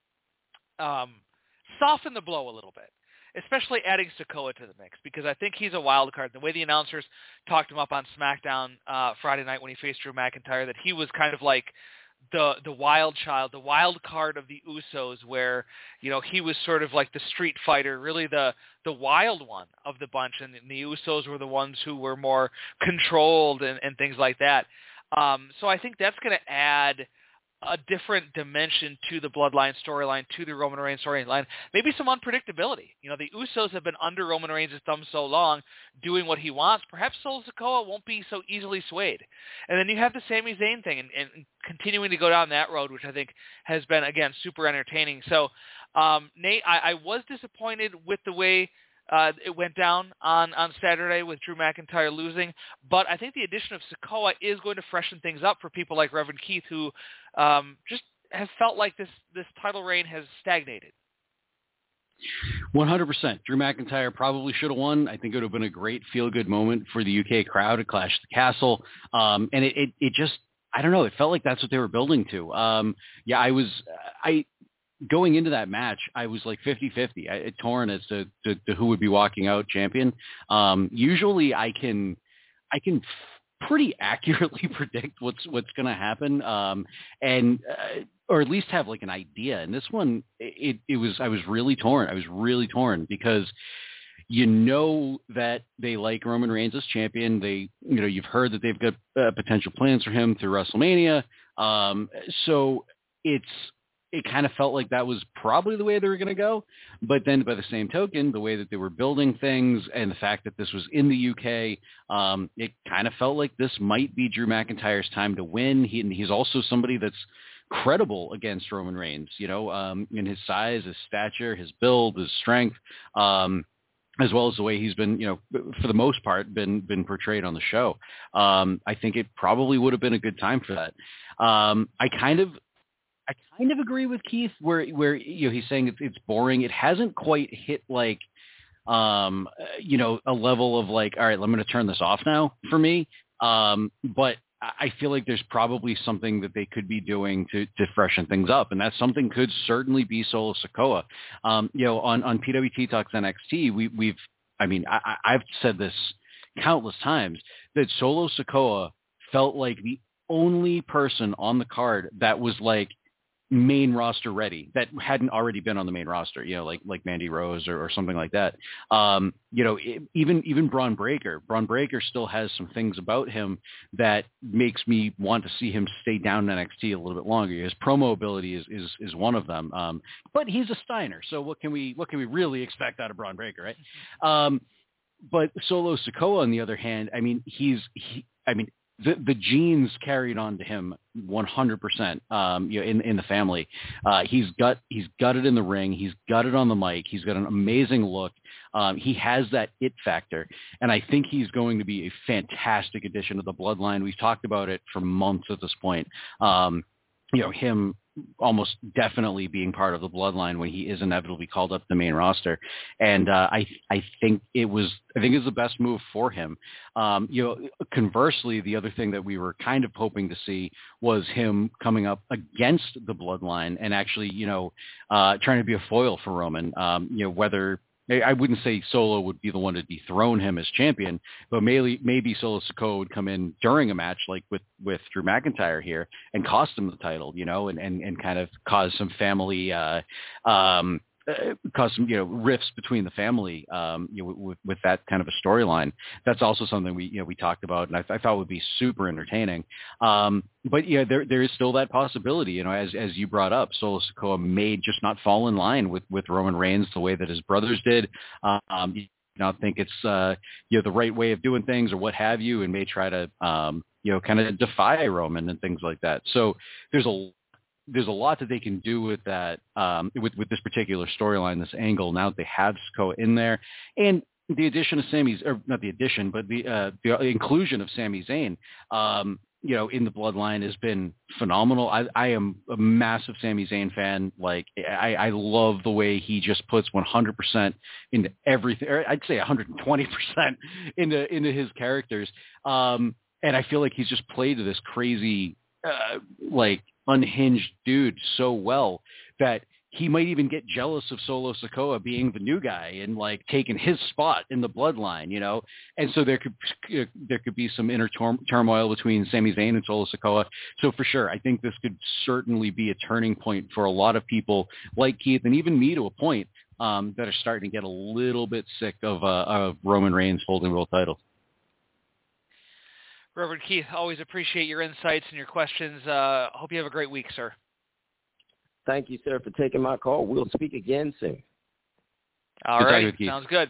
soften the blow a little bit, especially adding Sikoa to the mix, because I think he's a wild card. The way the announcers talked him up on SmackDown Friday night when he faced Drew McIntyre, that he was kind of like the wild child, the wild card of the Usos, where he was sort of like the street fighter, really the wild one of the bunch, and the Usos were the ones who were more controlled and things like that. So I think that's going to add a different dimension to the Bloodline storyline, to the Roman Reigns storyline, maybe some unpredictability. The Usos have been under Roman Reigns' thumb so long, doing what he wants. Perhaps Solo Sikoa won't be so easily swayed. And then you have the Sami Zayn thing and continuing to go down that road, which I think has been, again, super entertaining. So, Nate, I was disappointed with the way it went down on Saturday with Drew McIntyre losing, but I think the addition of Sikoa is going to freshen things up for people like Reverend Keith, who just have felt like this title reign has stagnated. 100%. Drew McIntyre probably should have won. I think it would have been a great feel-good moment for the UK crowd at Clash at the Castle. And it just, I don't know, it felt like that's what they were building to. Going into that match, I was like 50-50, torn as to who would be walking out champion. Usually I can pretty accurately predict what's going to happen, or at least have like an idea. And this one, I was really torn. I was really torn because that they like Roman Reigns as champion. You've heard that they've got potential plans for him through WrestleMania. So it kind of felt like that was probably the way they were going to go. But then by the same token, the way that they were building things and the fact that this was in the UK, it kind of felt like this might be Drew McIntyre's time to win. He's also somebody that's credible against Roman Reigns, in his size, his stature, his build, his strength, as well as the way he's been, for the most part, been portrayed on the show. I think it probably would have been a good time for that. I kind of agree with Keith where he's saying it's boring. It hasn't quite hit like a level of like, all right, I'm going to turn this off now for me. But I feel like there's probably something that they could be doing to freshen things up, and that something could certainly be Solo Sikoa. On PWT Talks NXT, I've said this countless times that Solo Sikoa felt like the only person on the card that was like main roster ready, that hadn't already been on the main roster, like Mandy Rose or something like that. Even Braun Breaker still has some things about him that makes me want to see him stay down in NXT a little bit longer. His promo ability is one of them. But he's a Steiner, so what can we really expect out of Braun Breaker, right? But Solo Sikoa, on the other hand, the genes carried on to him 100%, in the family. He's got it in the ring. He's got it on the mic. He's got an amazing look. He has that it factor, and I think he's going to be a fantastic addition to the Bloodline. We've talked about it for months at this point. Him almost definitely being part of the Bloodline when he is inevitably called up to the main roster. And I think it's the best move for him. Conversely, the other thing that we were kind of hoping to see was him coming up against the Bloodline and actually, trying to be a foil for Roman, whether I wouldn't say Solo would be the one to dethrone him as champion, but maybe Solo Sikoa would come in during a match like with Drew McIntyre here and cost him the title, and kind of cause some family, cause some rifts between the family, with that kind of a storyline. That's also something we talked about, and I thought would be super entertaining. But there is still that possibility, as you brought up, Solo Sikoa may just not fall in line with Roman Reigns the way that his brothers did. Not think it's the right way of doing things or what have you, and may try to kind of defy Roman and things like that. So there's a lot that they can do with that, with this particular storyline, this angle, now that they have Sikoa in there. And the addition of the inclusion of Sami Zayn, in the Bloodline has been phenomenal. I am a massive Sami Zayn fan. Like, I love the way he just puts 100% into everything, or I'd say 120% into his characters. And I feel like he's just played to this crazy, unhinged dude so well that he might even get jealous of Solo Sikoa being the new guy and taking his spot in the Bloodline, and so there could be some inner turmoil between Sami Zayn and Solo Sikoa. So for sure, I think this could certainly be a turning point for a lot of people like Keith and even me to a point, that are starting to get a little bit sick of Roman Reigns holding world titles. Reverend Keith, always appreciate your insights and your questions. Hope you have a great week, sir. Thank you, sir, for taking my call. We'll speak again soon. All right. Sounds good.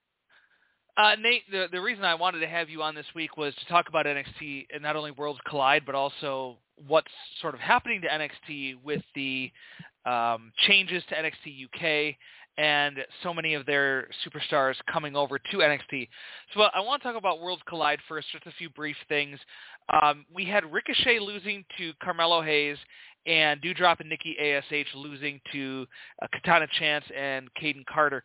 Nate, the reason I wanted to have you on this week was to talk about NXT and not only Worlds Collide, but also what's sort of happening to NXT with the changes to NXT UK and so many of their superstars coming over to NXT. So I want to talk about Worlds Collide first, just a few brief things. We had Ricochet losing to Carmelo Hayes and Doudrop and Nikki ASH losing to Katana Chance and Caden Carter.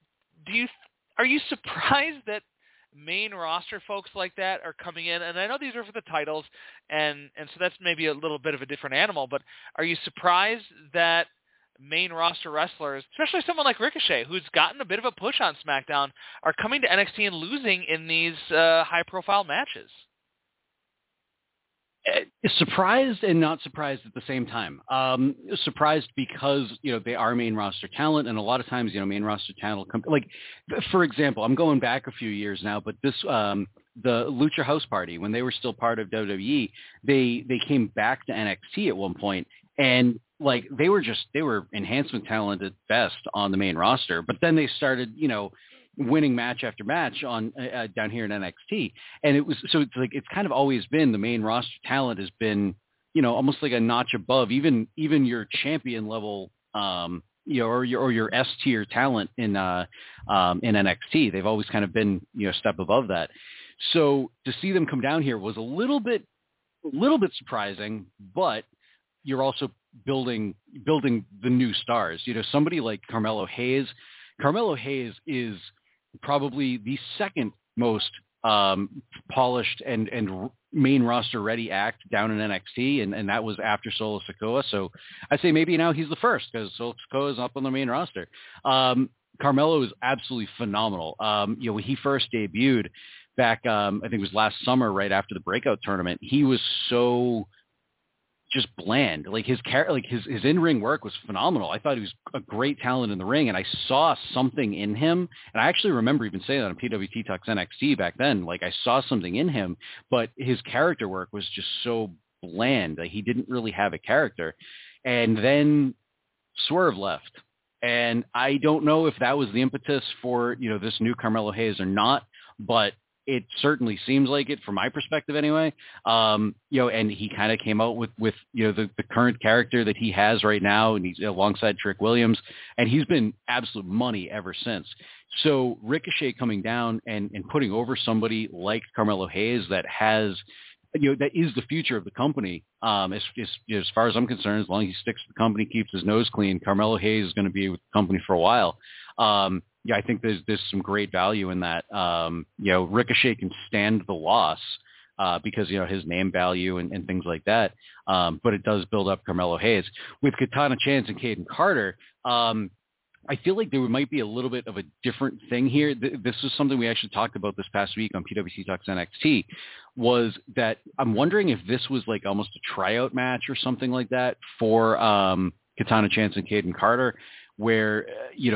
Are you surprised that main roster folks like that are coming in? And I know these are for the titles, and so that's maybe a little bit of a different animal, but are you surprised that main roster wrestlers, especially someone like Ricochet, who's gotten a bit of a push on SmackDown, are coming to NXT and losing in these high-profile matches? Surprised and not surprised at the same time. Surprised because, they are main roster talent, and a lot of times, main roster talent for example, I'm going back a few years now, but this, the Lucha House Party, when they were still part of WWE, they came back to NXT at one point, and they were enhancement talent at best on the main roster, but then they started, winning match after match on down here in NXT, and it's kind of always been the main roster talent has been almost like a notch above even your champion level or your S tier talent in NXT. They've always kind of been a step above that. So to see them come down here was a little bit surprising, but you're also building the new stars. Somebody like Carmelo Hayes. Carmelo Hayes is probably the second most polished and main roster ready act down in NXT, and that was after Solo Sikoa. So I'd say maybe now he's the first because Solo Sikoa is up on the main roster. Carmelo is absolutely phenomenal. When he first debuted back, I think it was last summer, right after the breakout tournament, he was so just bland. Like his in-ring work was phenomenal. I thought he was a great talent in the ring, and I saw something in him. And I actually remember even saying that on PWT Talks NXT back then. Like I saw something in him, but his character work was just so bland. Like he didn't really have a character. And then Swerve left. And I don't know if that was the impetus for, this new Carmelo Hayes or not, but it certainly seems like it from my perspective anyway. And he kind of came out with the current character that he has right now, and he's alongside Trick Williams, and he's been absolute money ever since. So Ricochet coming down and putting over somebody like Carmelo Hayes that has, that is the future of the company. As far as I'm concerned, as long as he sticks to the company, keeps his nose clean, Carmelo Hayes is going to be with the company for a while. I think there's some great value in that. Ricochet can stand the loss because, his name value and things like that. But it does build up Carmelo Hayes. With Katana Chance and Caden Carter, I feel like there might be a little bit of a different thing here. This is something we actually talked about this past week on PWC Talks NXT, was that I'm wondering if this was like almost a tryout match or something like that for Katana Chance and Caden Carter, where,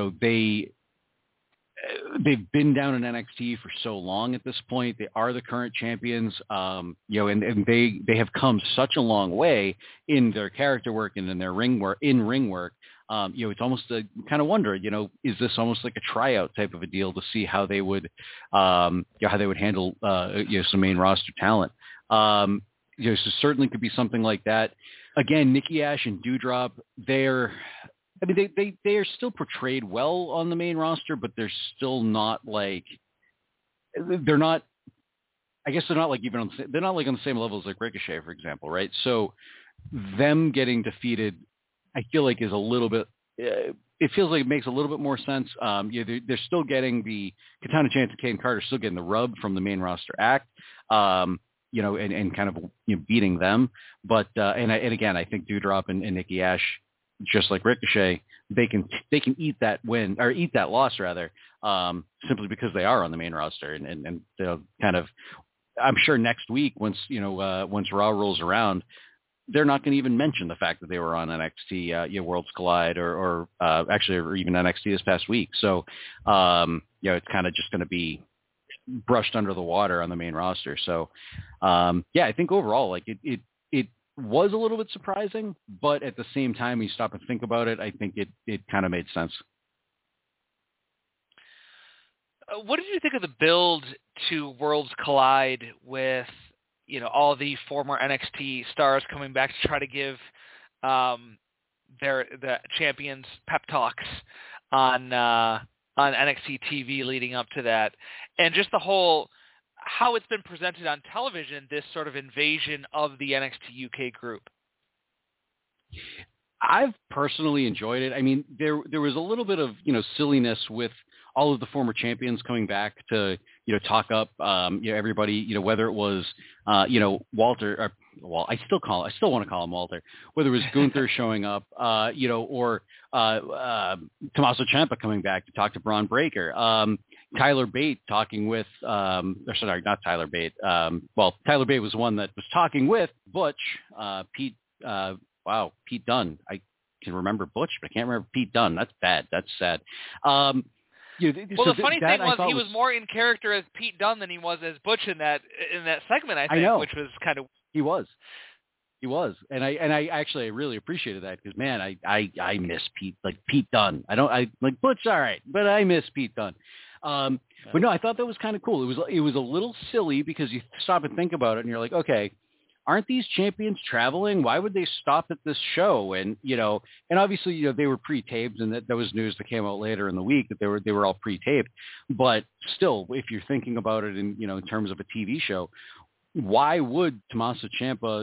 they've been down in NXT for so long at this point. They are the current champions, and they have come such a long way in their character work and in their ring work. It's almost a kind of wonder, is this almost like a tryout type of a deal to see how they would, handle, some main roster talent. So certainly could be something like that. Again, Nikki Ash and Doudrop, they are still portrayed well on the main roster, but they're still not like, they're not like on the same level as like Ricochet, for example, right? So them getting defeated, I feel like is a little bit, it feels like it makes a little bit more sense. They're still getting the Katana Chance and Caden Carter, still getting the rub from the main roster act, and kind of beating them. But and again, I think Doudrop and Nikki Ash, just like Ricochet, they can eat that win or eat that loss rather, simply because they are on the main roster and they'll kind of, I'm sure next week once Raw rolls around, they're not going to even mention the fact that they were on NXT Worlds Collide or even NXT this past week. So it's kind of just going to be brushed under the water on the main roster. So I think overall like it was a little bit surprising, but at the same time, when you stop and think about it, I think it kind of made sense. What did you think of the build to Worlds Collide with, all the former NXT stars coming back to try to give the champions pep talks on NXT TV leading up to that, and just the whole how it's been presented on television, this sort of invasion of the NXT UK group? I've personally enjoyed it. I mean, there was a little bit of, silliness with all of the former champions coming back to, talk up, everybody, whether it was, Walter, I still want to call him Walter, whether it was Gunther showing up, or Tommaso Ciampa coming back to talk to Braun Breaker, Tyler Bate talking with, not Tyler Bate. Tyler Bate was one that was talking with Butch, Pete Dunne. I can remember Butch, but I can't remember Pete Dunne. That's bad. That's sad. The funny thing was he was more in character as Pete Dunne than he was as Butch in that segment, I think, which was kind of... He was. And I actually really appreciated that because, man, I miss Pete Dunne. I like Butch, all right, but I miss Pete Dunne. But no, I thought that was kind of cool. It was a little silly because you stop and think about it and you're like, okay, aren't these champions traveling? Why would they stop at this show? And, and obviously, they were pre-taped, and that was news that came out later in the week that they were all pre-taped. But still, if you're thinking about it in terms of a TV show, why would Tommaso Ciampa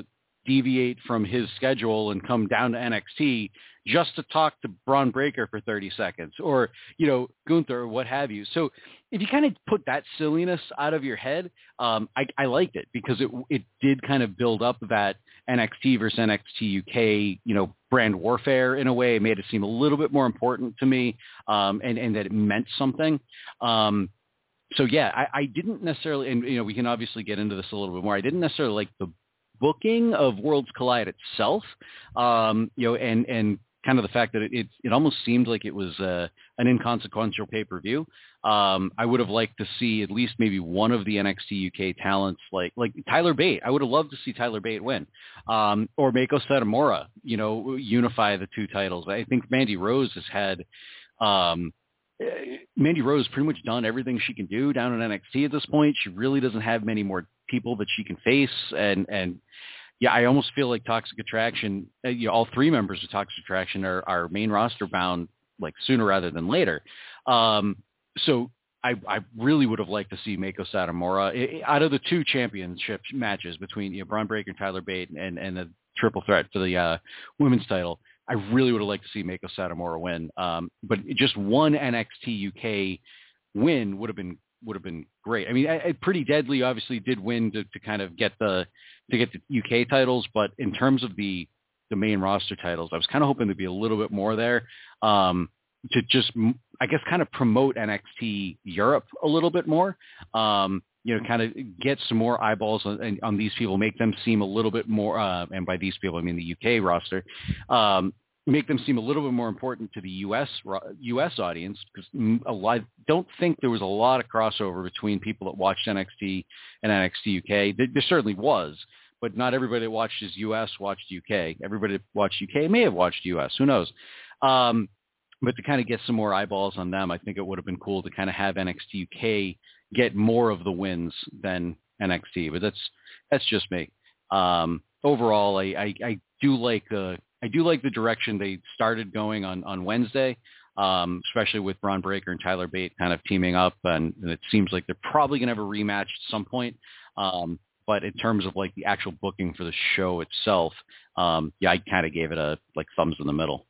deviate from his schedule and come down to NXT just to talk to Braun Breaker for 30 seconds or, Gunther or what have you. So if you kind of put that silliness out of your head, I liked it because it did kind of build up that NXT versus NXT UK, brand warfare in a way. It made it seem a little bit more important to me, and that it meant something. So yeah, I didn't necessarily, and we can obviously get into this a little bit more. I didn't necessarily like the booking of Worlds Collide itself, and kind of the fact that it almost seemed like it was an inconsequential pay-per-view. I would have liked to see at least maybe one of the NXT UK talents, like Tyler Bate. I would have loved to see Tyler Bate win, or Meiko Satomura, unify the two titles. I think Mandy Rose has had. Mandy Rose pretty much done everything she can do down in NXT at this point. She really doesn't have many more people that she can face, and yeah, I almost feel like Toxic Attraction, all three members of Toxic Attraction are main roster bound like sooner rather than later. So I really would have liked to see Meiko Satomura out of the two championship matches between Braun Breaker and Tyler Bate and the triple threat for the women's title. I really would have liked to see Meiko Satomura win. But just one NXT UK win would have been great. I mean, Pretty Deadly obviously did win to kind of get the UK titles, but in terms of the main roster titles, I was kind of hoping there'd be a little bit more there to just, I guess, kind of promote NXT Europe a little bit more. Kind of get some more eyeballs on these people, make them seem a little bit more, and by these people, I mean the UK roster, make them seem a little bit more important to the US audience, because don't think there was a lot of crossover between people that watched NXT and NXT UK. There certainly was, but not everybody that watched US watched UK. Everybody that watched UK may have watched US. Who knows? But to kind of get some more eyeballs on them, I think it would have been cool to kind of have NXT UK get more of the wins than NXT, but that's just me. Overall, I do like the direction they started going on Wednesday, especially with Braun Breaker and Tyler Bate kind of teaming up, and it seems like they're probably going to have a rematch at some point. But in terms of like the actual booking for the show itself, I kind of gave it a thumbs in the middle.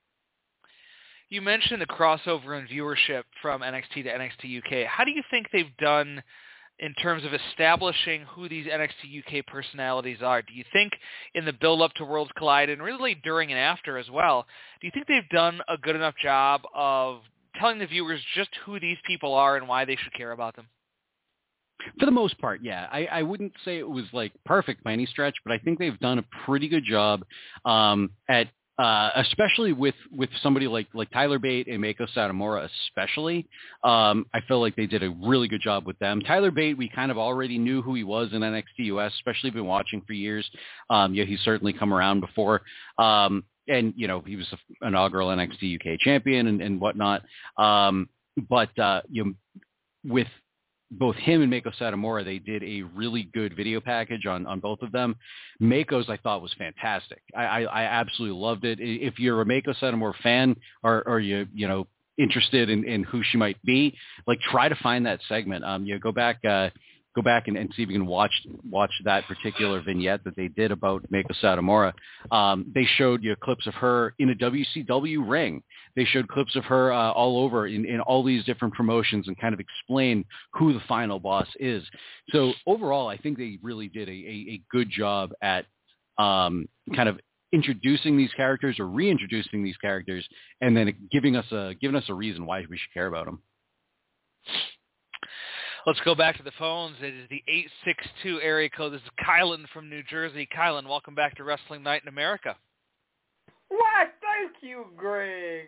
You mentioned the crossover in viewership from NXT to NXT UK. How do you think they've done in terms of establishing who these NXT UK personalities are? Do you think in the build-up to Worlds Collide, and really during and after as well, do you think they've done a good enough job of telling the viewers just who these people are and why they should care about them? For the most part, yeah. I wouldn't say it was like perfect by any stretch, but I think they've done a pretty good job at especially with somebody like Tyler Bate and Meiko Satomura especially. I feel like they did a really good job with them. Tyler Bate, we kind of already knew who he was in NXT US, especially been watching for years. He's certainly come around before. And, he was an inaugural NXT UK champion and whatnot. With both him and Meiko Satomura, they did a really good video package on both of them. Meiko's, I thought, was fantastic. I absolutely loved it. If you're a Meiko Satomura fan or you interested in who she might be, try to find that segment. Go back and see if you can watch that particular vignette that they did about Meiko Satomura. They showed clips of her in a WCW ring. They showed clips of her all over in all these different promotions and kind of explain who the final boss is. So overall, I think they really did a good job at kind of introducing these characters or reintroducing these characters, and then giving us a reason why we should care about them. Let's go back to the phones. It is the 862 area code. This is Kylan from New Jersey. Kylan, welcome back to Wrestling Night in America. Why, thank you, Greg.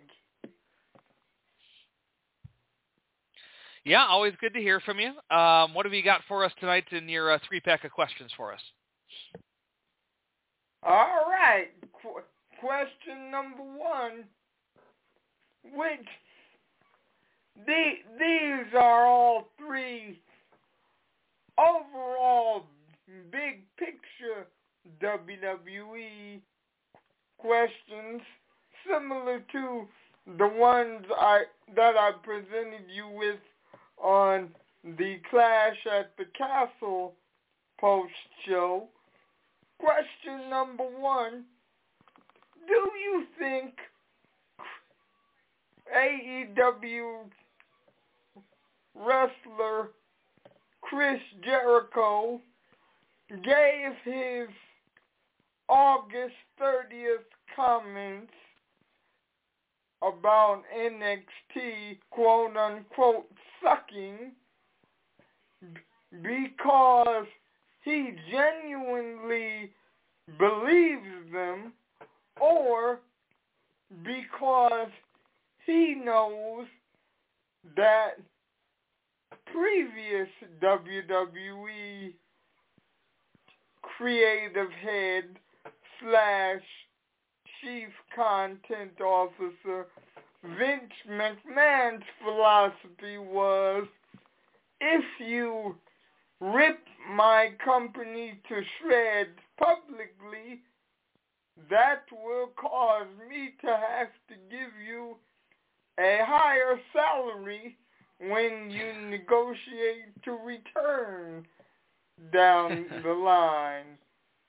Yeah, always good to hear from you. What have you got for us tonight in your three-pack of questions for us? All right. Question number one, which these are all three overall big picture WWE questions, similar to the ones that I presented you with on the Clash at the Castle post show. question number 1, do you think AEW wrestler Chris Jericho gave his August 30th comments about NXT, quote-unquote, sucking because he genuinely believes them, or because he knows that previous WWE creative head / chief content officer Vince McMahon's philosophy was, if you rip my company to shreds publicly, that will cause me to have to give you a higher salary when you negotiate to return down the line.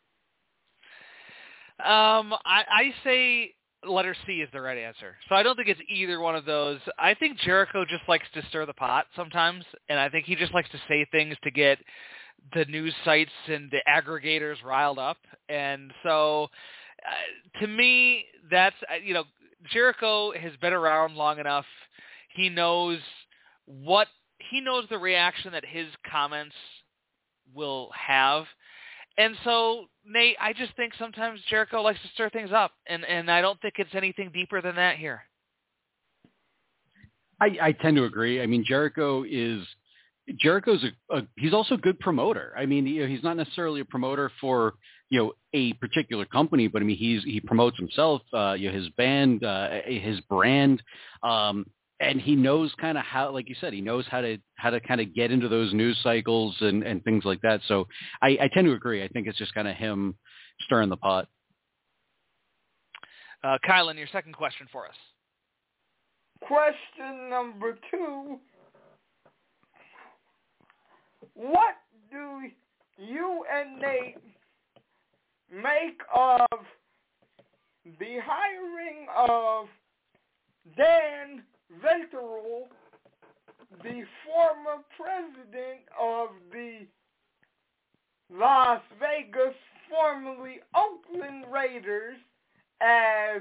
I say letter C is the right answer. So I don't think it's either one of those. I think Jericho just likes to stir the pot sometimes, and I think he just likes to say things to get the news sites and the aggregators riled up. And so to me, that's, Jericho has been around long enough. He knows the reaction that his comments will have. And so, Nate, I just think sometimes Jericho likes to stir things up, and I don't think it's anything deeper than that here. I tend to agree. I mean, Jericho's he's also a good promoter. I mean, he's not necessarily a promoter for, a particular company, but I mean, he promotes himself, his band, his brand, and he knows kind of how, like you said, he knows how to kind of get into those news cycles and things like that. So I tend to agree. I think it's just kind of him stirring the pot. Kylan, your second question for us. Question number 2. What do you and Nate make of the hiring of Dan Ventrell, the former president of the Las Vegas, formerly Oakland Raiders, as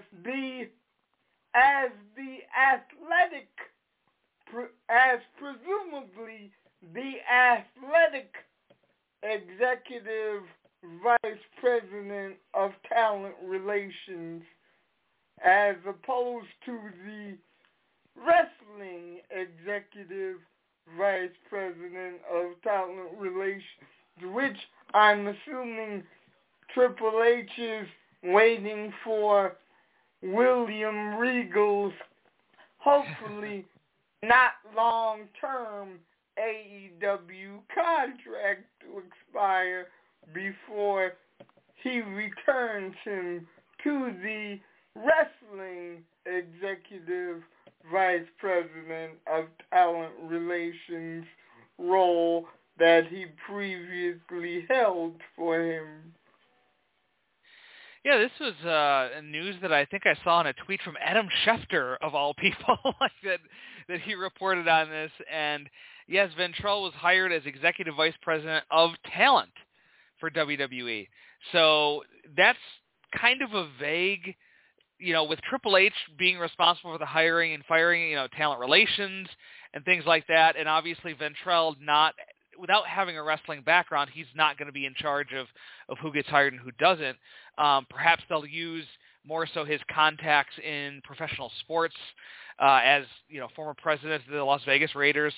presumably the athletic executive vice president of talent relations, as opposed to the wrestling executive vice president of talent relations, which I'm assuming Triple H is waiting for William Regal's hopefully not long-term AEW contract to expire before he returns him to the wrestling executive vice president of talent relations role that he previously held for him. Yeah, this was news that I think I saw in a tweet from Adam Schefter, of all people, that he reported on this. And yes, Ventrell was hired as executive vice president of talent for WWE. So that's kind of a vague, with Triple H being responsible for the hiring and firing, talent relations and things like that. And obviously Ventrell without having a wrestling background, he's not going to be in charge of who gets hired and who doesn't. Perhaps they'll use more so his contacts in professional sports as, former president of the Las Vegas Raiders.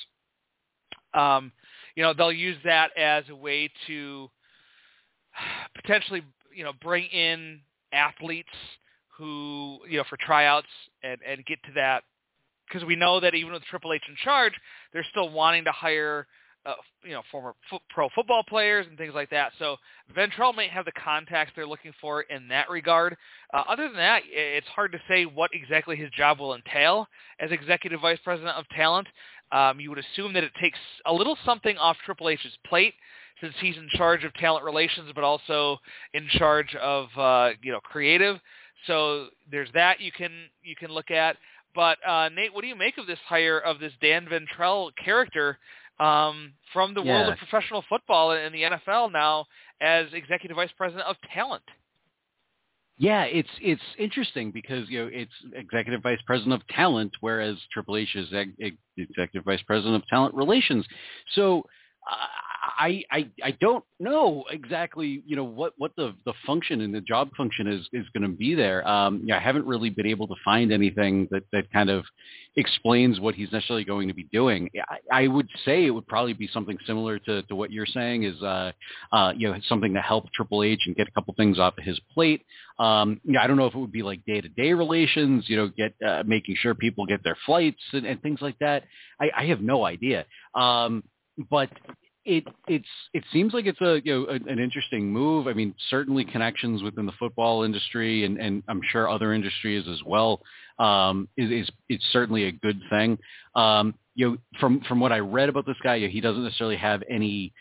They'll use that as a way to potentially, bring in athletes who, for tryouts and get to that. Because we know that even with Triple H in charge, they're still wanting to hire former pro football players and things like that. So Ventrell may have the contacts they're looking for in that regard. Other than that, it's hard to say what exactly his job will entail as executive vice president of talent. You would assume that it takes a little something off Triple H's plate, since he's in charge of talent relations, but also in charge of creative. So there's that you can look at. But Nate, what do you make of this hire of this Dan Ventrell character from the world of professional football and the NFL now as executive vice president of talent? Yeah, it's interesting because it's executive vice president of talent, whereas Triple H is executive vice president of talent relations. So I don't know exactly what the function and the job function is going to be there. I haven't really been able to find anything that kind of explains what he's necessarily going to be doing. I would say it would probably be something similar to what you're saying is something to help Triple H and get a couple things off of his plate. I don't know if it would be like day-to-day relations, making sure people get their flights and things like that. I have no idea. But it seems like it's an interesting move. I mean, certainly connections within the football industry and I'm sure other industries as well. It's certainly a good thing. From what I read about this guy, he doesn't necessarily have any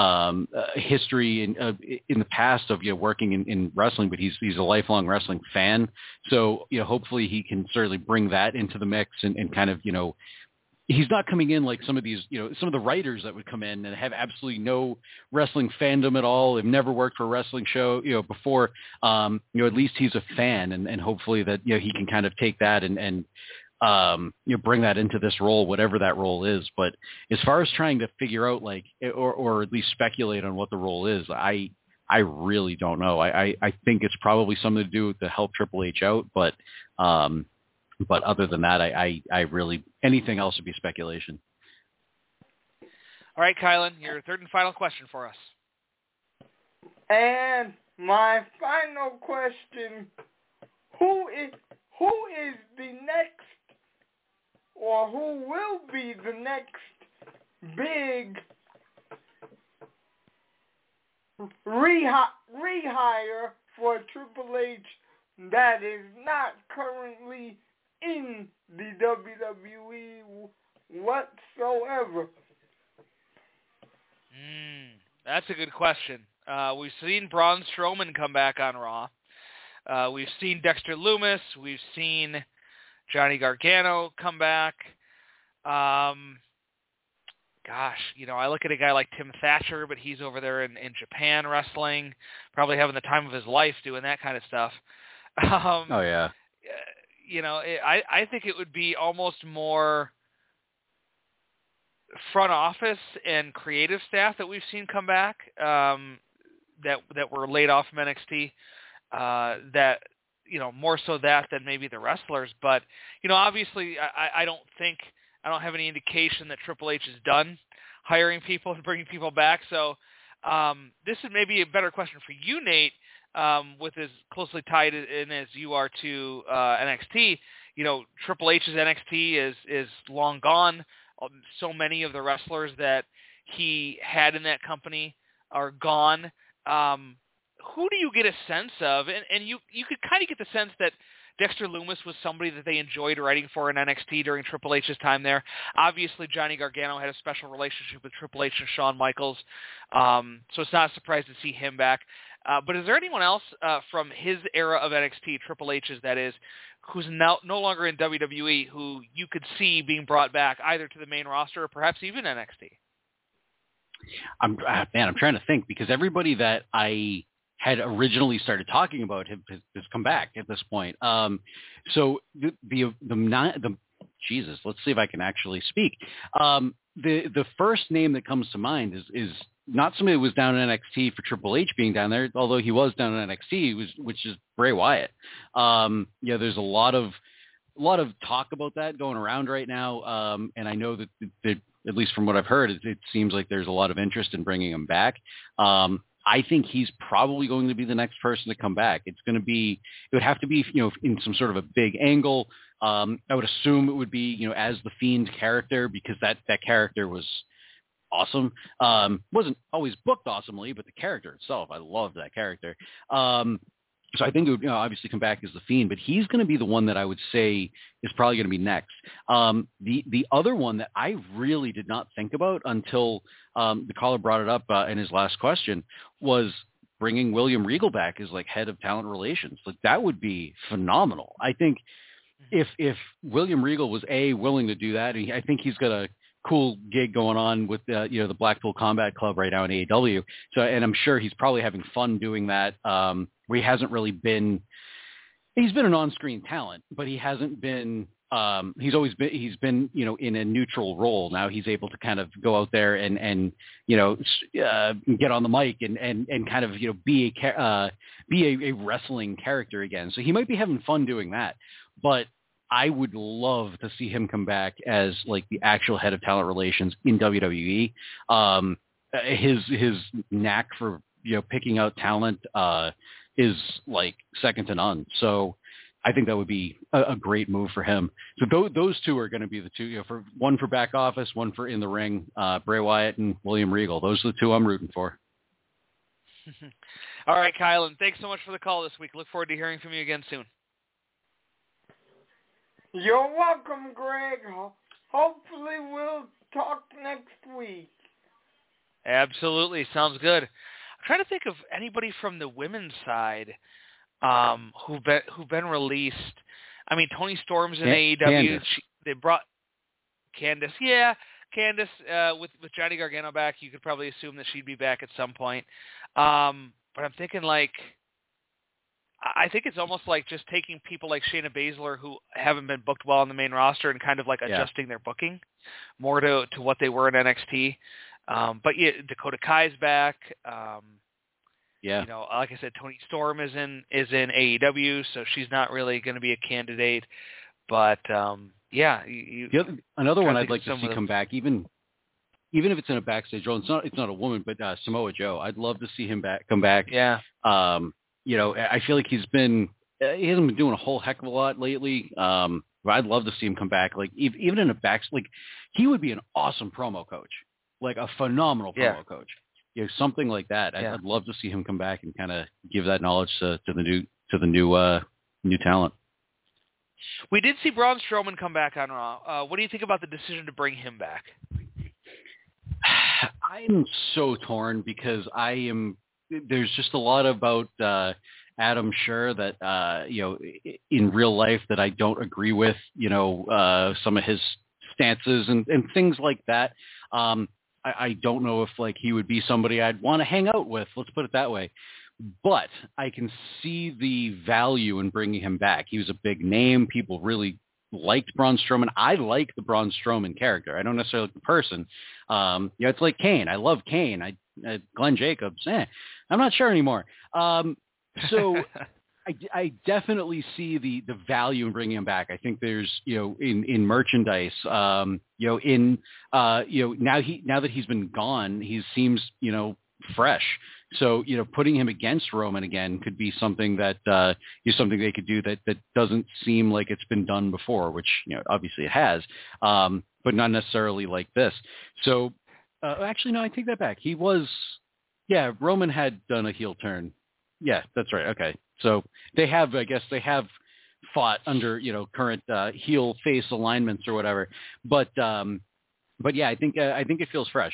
history in the past of working in wrestling, but he's a lifelong wrestling fan. So hopefully he can certainly bring that into the mix and kind of he's not coming in like some of these, some of the writers that would come in and have absolutely no wrestling fandom at all. Have never worked for a wrestling show, before. At least he's a fan, and hopefully that he can kind of take that and bring that into this role, whatever that role is. But as far as trying to figure out or at least speculate on what the role is, I really don't know. I think it's probably something to do to help Triple H out, but other than that, I really, anything else would be speculation. All right, Kylan, your third and final question for us. And my final question, who is the next, or who will be the next big rehire for Triple H that is not currently in the WWE whatsoever? That's a good question. We've seen Braun Strowman come back on Raw. We've seen Dexter Lumis. We've seen Johnny Gargano come back. I look at a guy like Tim Thatcher, but he's over there in Japan wrestling, probably having the time of his life doing that kind of stuff. Oh, yeah. I think it would be almost more front office and creative staff that we've seen come back that were laid off from NXT. More so that than maybe the wrestlers. But obviously, I don't have any indication that Triple H is done hiring people and bringing people back. So this is maybe a better question for you, Nate. With as closely tied in as you are to NXT, Triple H's NXT is long gone. So many of the wrestlers that he had in that company are gone. Who do you get a sense of? And you could kind of get the sense that Dexter Lumis was somebody that they enjoyed writing for in NXT during Triple H's time there. Obviously, Johnny Gargano had a special relationship with Triple H and Shawn Michaels, so it's not a surprise to see him back. But is there anyone else from his era of NXT, Triple H's that is, who's no longer in WWE, who you could see being brought back either to the main roster or perhaps even NXT? I'm trying to think, because everybody that I had originally started talking about has come back at this point. So Jesus, let's see if I can actually speak. The first name that comes to mind is not somebody who was down in NXT for Triple H being down there, although he was down in NXT, which is Bray Wyatt. There's a lot of talk about that going around right now, and I know that at least from what I've heard, it seems like there's a lot of interest in bringing him back. I think he's probably going to be the next person to come back. It would have to be, in some sort of a big angle. I would assume it would be, as the Fiend character, because that character was awesome. Wasn't always booked awesomely, but the character itself, I love that character. So I think it would obviously come back as The Fiend, but he's going to be the one that I would say is probably going to be next. The other one that I really did not think about until the caller brought it up in his last question was bringing William Regal back as like head of talent relations. Like that would be phenomenal. I think if William Regal was willing to do that, I think he's got a cool gig going on with the Blackpool Combat Club right now in AEW. So, and I'm sure he's probably having fun doing that. Where he hasn't really been, he's been an on-screen talent, but he hasn't been. He's been in a neutral role. Now he's able to kind of go out there and get on the mic and kind of be a wrestling character again. So he might be having fun doing that, but I would love to see him come back as like the actual head of talent relations in WWE. His knack for picking out talent is like second to none. So I think that would be a great move for him. So those two are going to be the two, for one for back office, one for in the ring, Bray Wyatt and William Regal. Those are the two I'm rooting for. All right, Kylan, thanks so much for the call this week. Look forward to hearing from you again soon. You're welcome, Greg. Hopefully we'll talk next week. Absolutely. Sounds good. I'm trying to think of anybody from the women's side who've been released. I mean, Toni Storm's in AEW. They brought Candice. Yeah, Candice with Johnny Gargano back, you could probably assume that she'd be back at some point. But I'm thinking I think it's almost like just taking people like Shayna Baszler who haven't been booked well on the main roster and kind of like adjusting their booking more to what they were in NXT. But yeah, Dakota Kai's back. Like I said, Toni Storm is in AEW, so she's not really going to be a candidate. But another one I'd like to see come back, even if it's in a backstage role. It's not a woman, but Samoa Joe. I'd love to see him come back. Yeah. I feel like he hasn't been doing a whole heck of a lot lately. But I'd love to see him come back. Like even in a he would be an awesome promo coach, like a phenomenal promo coach. Something like that. Yeah. I'd love to see him come back and kind of give that knowledge to the new talent. We did see Braun Strowman come back on Raw. What do you think about the decision to bring him back? I'm so torn because there's just a lot about Adam Scherr that in real life that I don't agree with. Some of his stances and things like that. I don't know if he would be somebody I'd want to hang out with. Let's put it that way. But I can see the value in bringing him back. He was a big name. People really liked Braun Strowman. I like the Braun Strowman character. I don't necessarily like the person. It's like Kane. I love Kane. Glenn Jacobs. I'm not sure anymore. So I definitely see the value in bringing him back. I think there's in merchandise. Now that he's been gone, he seems fresh. So putting him against Roman again could be something that is something they could do that doesn't seem like it's been done before, which obviously it has, but not necessarily like this. So actually, no, I take that back. Roman had done a heel turn. Yeah, that's right. Okay. So they have fought under, current heel face alignments or whatever. But yeah, I think it feels fresh.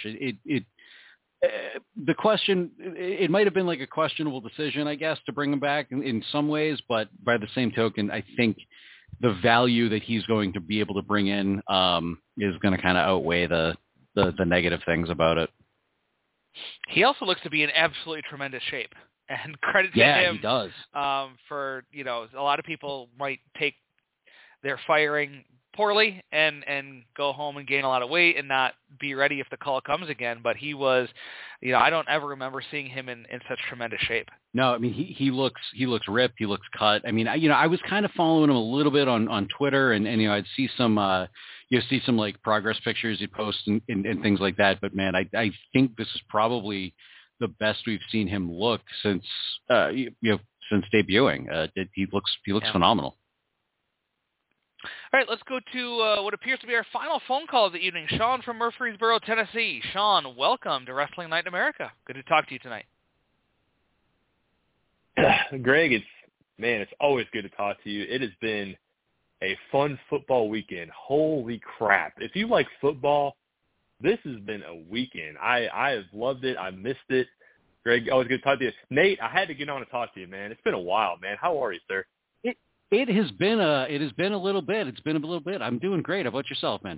The question, it might have been like a questionable decision, I guess, to bring him back in some ways, but by the same token, I think the value that he's going to be able to bring in is going to kind of outweigh the negative things about it. He also looks to be in absolutely tremendous shape. And credit to him. Yeah, he does. For a lot of people might take their firing poorly and go home and gain a lot of weight and not be ready if the call comes again. But he was, I don't ever remember seeing him in such tremendous shape. No, I mean he looks ripped. He looks cut. I mean, I was kind of following him a little bit on Twitter, and I'd see some some like progress pictures he posts and things like that. But man, I think this is probably the best we've seen him look since since debuting. He looks phenomenal. All right, let's go to what appears to be our final phone call of the evening. Sean from Murfreesboro, Tennessee. Sean, welcome to Wrestling Night in America. Good to talk to you tonight. Greg, Man, it's always good to talk to you. It has been a fun football weekend. Holy crap. If you like football, this has been a weekend. I have loved it. I missed it. Greg, always good to talk to you. Nate, I had to get on and talk to you, man. It's been a while, man. How are you, sir? It has been a little bit. It's been a little bit. I'm doing great. How about yourself, man?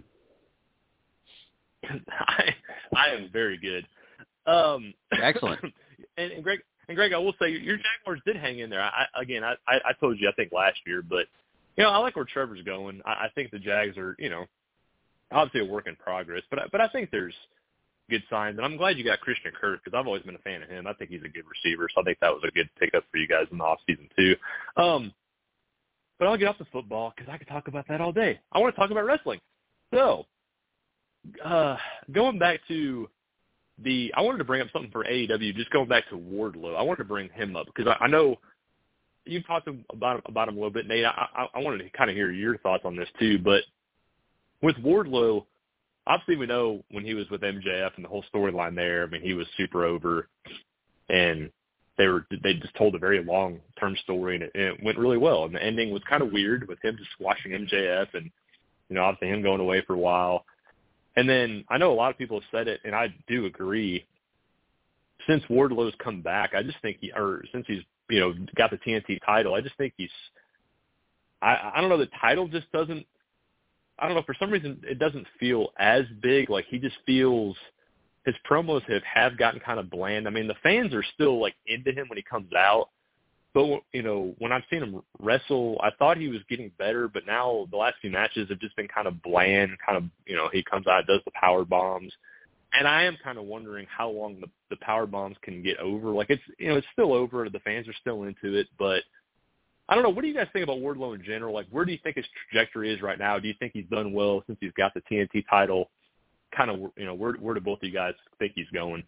I am very good. Excellent. And Greg, I will say your Jaguars did hang in there. I told you I think last year, but I like where Trevor's going. I think the Jags are obviously a work in progress, but I think there's good signs, and I'm glad you got Christian Kirk because I've always been a fan of him. I think he's a good receiver, so I think that was a good pickup for you guys in the offseason too. But I'll get off the football because I could talk about that all day. I want to talk about wrestling. So, going back to I wanted to bring up something for AEW, just going back to Wardlow. I wanted to bring him up because I know you talked about him a little bit, Nate. I wanted to kind of hear your thoughts on this too. But with Wardlow, obviously we know when he was with MJF and the whole storyline there, I mean, he was super over, and they just told a very long-term story, and it went really well. And the ending was kind of weird with him just squashing MJF and, obviously him going away for a while. And then I know a lot of people have said it, and I do agree. Since Wardlow's come back, I just think since he's, got the TNT title, I just think I don't know, the title just doesn't, I don't know, for some reason it doesn't feel as big. Like he just feels, his promos have gotten kind of bland. I mean, the fans are still into him when he comes out, but when I've seen him wrestle, I thought he was getting better, but now the last few matches have just been kind of bland. Kind of, he comes out, does the power bombs, and I am kind of wondering how long the power bombs can get over. It's still over. The fans are still into it, but I don't know. What do you guys think about Wardlow in general? Where do you think his trajectory is right now? Do you think he's done well since he's got the TNT title? Kind of, where do both of you guys think he's going?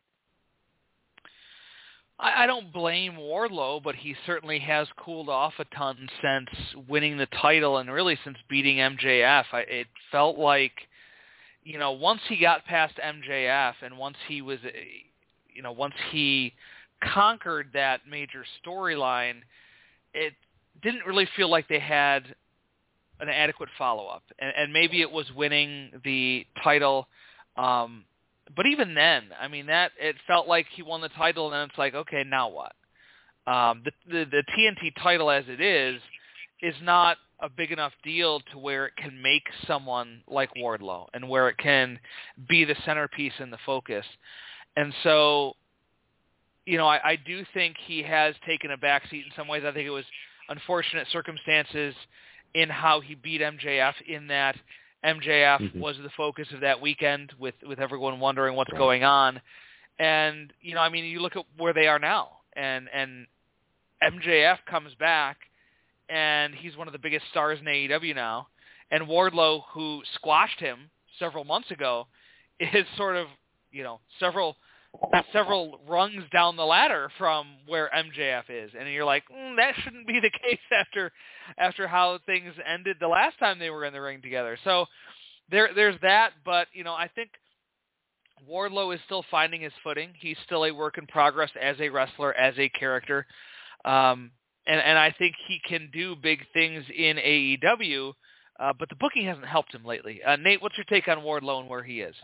I don't blame Wardlow, but he certainly has cooled off a ton since winning the title and really since beating MJF. It felt like, once he got past MJF and once he was, once he conquered that major storyline, it didn't really feel like they had an adequate follow-up. And maybe it was winning the title. But even then, I mean, it felt like he won the title, and then it's like, okay, now what? The TNT title as it is not a big enough deal to where it can make someone like Wardlow and where it can be the centerpiece and the focus. And so, I do think he has taken a backseat in some ways. I think it was unfortunate circumstances in how he beat MJF, in that MJF was the focus of that weekend with everyone wondering what's going on. And, you look at where they are now, and MJF comes back, and he's one of the biggest stars in AEW now. And Wardlow, who squashed him several months ago, is sort of, several rungs down the ladder from where MJF is. And you're like, that shouldn't be the case after how things ended the last time they were in the ring together. So there's that, but, I think Wardlow is still finding his footing. He's still a work in progress as a wrestler, as a character. And I think he can do big things in AEW, but the booking hasn't helped him lately. Nate, what's your take on Wardlow and where he is?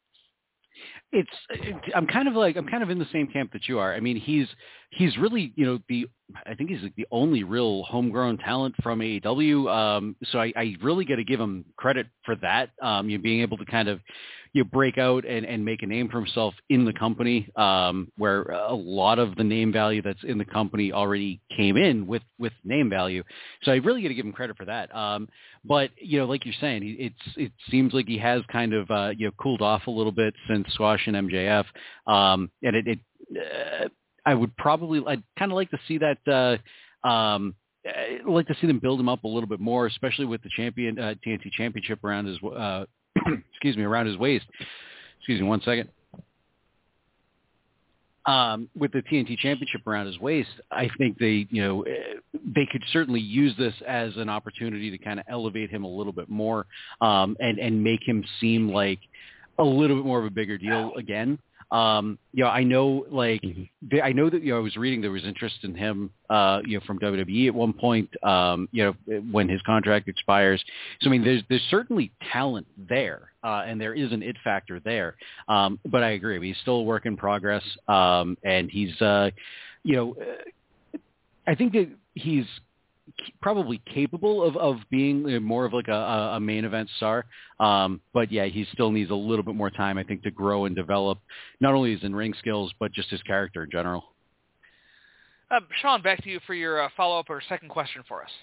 I'm kind of in the same camp that you are. I mean, he's really, I think he's the only real homegrown talent from AEW. So I really got to give him credit for that. Being able to kind of, break out and make a name for himself in the company, where a lot of the name value that's in the company already came in with name value. So I really got to give him credit for that. But, like you're saying, it seems like he has kind of, cooled off a little bit since squashing MJF. And I'd kind of like to see that, I'd like to see them build him up a little bit more, especially with the TNT championship around his, around his waist. Excuse me 1 second. With the TNT championship around his waist, I think they could certainly use this as an opportunity to kind of elevate him a little bit more, and make him seem like a little bit more of a bigger deal again. I know, like, I know that, I was reading there was interest in him, from WWE at one point, when his contract expires. So, I mean, there's certainly talent there, and there is an it factor there. But I agree. He's still a work in progress, and he's, I think that he's probably capable of being more of like a main event star. But yeah, he still needs a little bit more time, I think, to grow and develop not only his in-ring skills, but just his character in general. Sean, back to you for your follow-up or second question for us.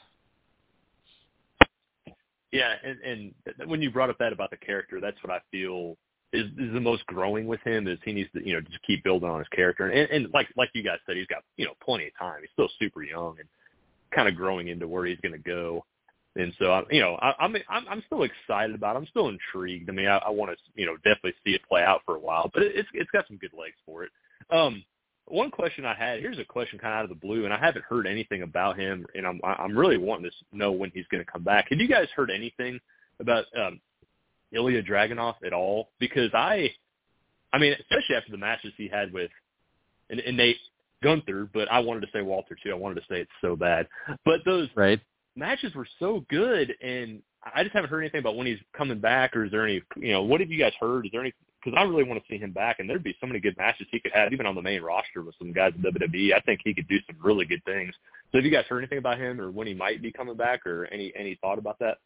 Yeah, and when you brought up that about the character, that's what I feel is the most growing with him, is he needs to, just keep building on his character. And like you guys said, he's got, plenty of time. He's still super young and kind of growing into where he's going to go. And so, I'm still excited about it. I'm still intrigued. I mean, I want to, definitely see it play out for a while, but it's got some good legs for it. One question I had, here's a question kind of out of the blue, and I haven't heard anything about him, and I'm really wanting to know when he's going to come back. Have you guys heard anything about Ilya Dragunov at all? Because I mean, especially after the matches he had with Nate Gunther, but I wanted to say Walter too. I wanted to say it so bad. But those matches were so good, and I just haven't heard anything about when he's coming back, or is there any, what have you guys heard? Is there any, because I really want to see him back, and there'd be so many good matches he could have, even on the main roster with some guys in WWE. I think he could do some really good things. So have you guys heard anything about him, or when he might be coming back, or any thought about that?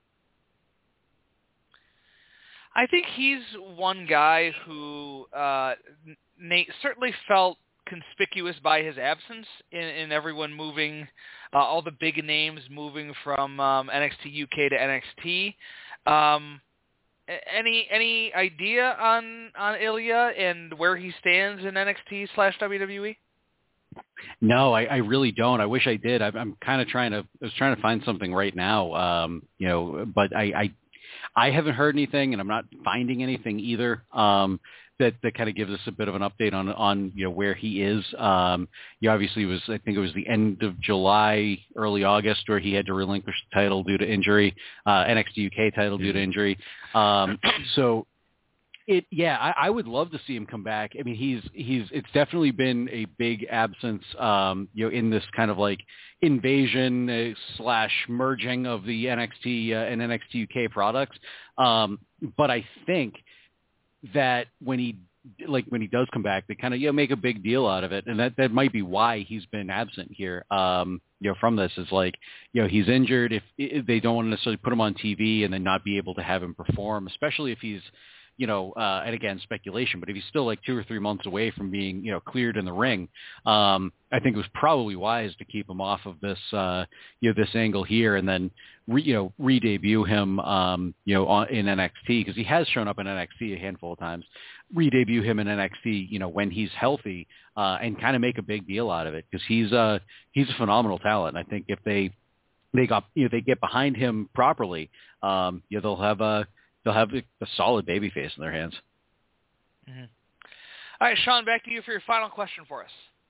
I think he's one guy who Nate certainly felt conspicuous by his absence in everyone moving, all the big names moving from NXT UK to NXT. Any idea on Ilya and where he stands in NXT/WWE? No, I really don't. I wish I did. I'm kind of I was trying to find something right now, but I haven't heard anything, and I'm not finding anything either. That kind of gives us a bit of an update on where he is. Obviously I think it was the end of July, early August, where he had to relinquish the title due to injury, NXT UK title due to injury. So I would love to see him come back. I mean, it's definitely been a big absence, in this kind of like invasion / merging of the NXT and NXT UK products. But I think that when he does come back, they kind of make a big deal out of it, and that might be why he's been absent here. From this is like, he's injured. If they don't want to necessarily put him on TV and then not be able to have him perform, especially if he's, and again, speculation, but if he's still like 2 or 3 months away from being, cleared in the ring, I think it was probably wise to keep him off of this, this angle here, and then, re-debut him, in NXT, because he has shown up in NXT a handful of times. Re-debut him in NXT, when he's healthy, and kind of make a big deal out of it, because he's a phenomenal talent. I think if they get behind him properly, they'll have a solid babyface in their hands. Mm-hmm. All right, Sean, back to you for your final question for us.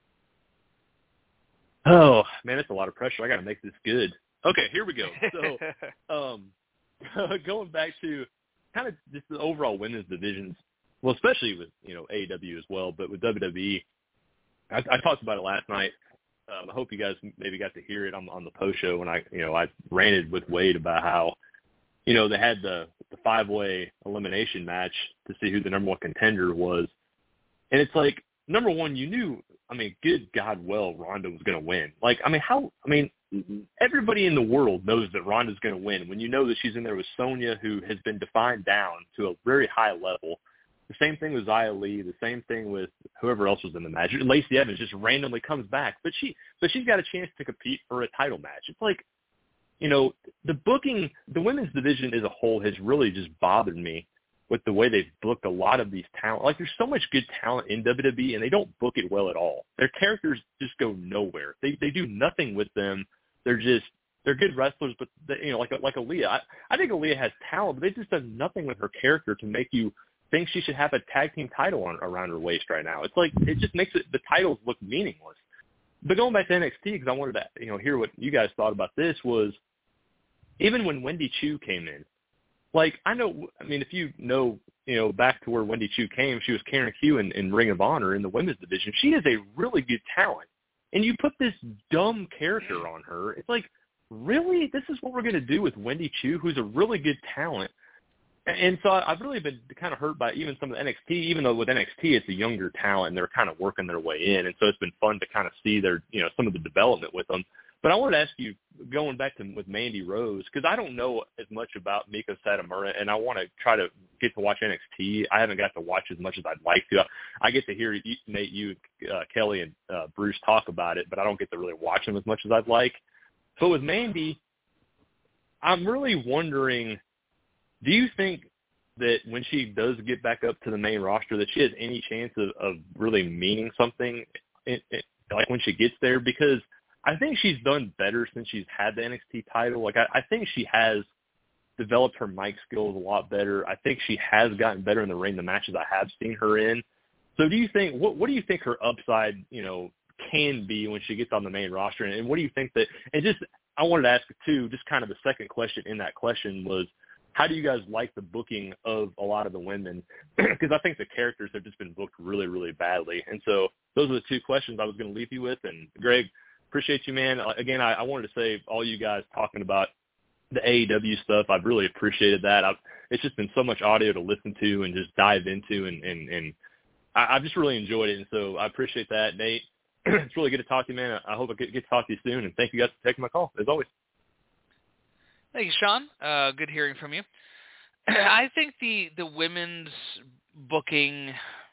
Oh, man, that's a lot of pressure. I got to make this good. Okay, here we go. So, going back to kind of just the overall women's divisions, well, especially with, AEW as well, but with WWE, I talked about it last night. I hope you guys maybe got to hear it on the post show when I ranted with Wade about how, they had the 5-way elimination match to see who the number one contender was. And it's like, number one, you knew, good God, Ronda was going to win. Everybody in the world knows that Ronda's going to win when you know that she's in there with Sonya, who has been defined down to a very high level. The same thing with Xia Li, the same thing with whoever else was in the match. Lacey Evans just randomly comes back, but she's got a chance to compete for a title match. It's like, the booking, the women's division as a whole has really just bothered me with the way they've booked a lot of these talent. Like, there's so much good talent in WWE, and they don't book it well at all. Their characters just go nowhere. They do nothing with them. They're good wrestlers, but like Aaliyah. I think Aaliyah has talent, but they just done nothing with her character to make you think she should have a tag team title around her waist right now. It's like, it just makes the titles look meaningless. But going back to NXT, because I wanted to hear what you guys thought about this, was even when Wendy Chu came in, Like, I mean, if you know, back to where Wendy Choo came, she was Karen Q in Ring of Honor in the women's division. She is a really good talent. And you put this dumb character on her. It's like, really? This is what we're going to do with Wendy Choo, who's a really good talent? And so I've really been kind of hurt by even some of the NXT, even though with NXT it's a younger talent and they're kind of working their way in. And so it's been fun to kind of see their, some of the development with them. But I wanted to ask you, going back to with Mandy Rose, because I don't know as much about Miko Satomura, and I want to try to get to watch NXT. I haven't got to watch as much as I'd like to. I get to hear Nate, you, Kelly, and Bruce talk about it, but I don't get to really watch them as much as I'd like. But with Mandy, I'm really wondering, do you think that when she does get back up to the main roster that she has any chance of really meaning something, like when she gets there? Because I think she's done better since she's had the NXT title. Like, I think she has developed her mic skills a lot better. I think she has gotten better in the ring, the matches I have seen her in. So do you think, what do you think her upside, can be when she gets on the main roster? And what do you think that, and just, I wanted to ask too, just kind of the second question in that question was, how do you guys like the booking of a lot of the women? Because I think the characters have just been booked really, really badly. And so those are the two questions I was going to leave you with. And Greg, appreciate you, man. Again, I wanted to say all you guys talking about the AEW stuff, I've really appreciated that. It's just been so much audio to listen to and just dive into, and I've just really enjoyed it. And so I appreciate that, Nate. It's really good to talk to you, man. I hope I get to talk to you soon, and thank you guys for taking my call, as always. Thank you, Sean. Good hearing from you. I think the women's booking,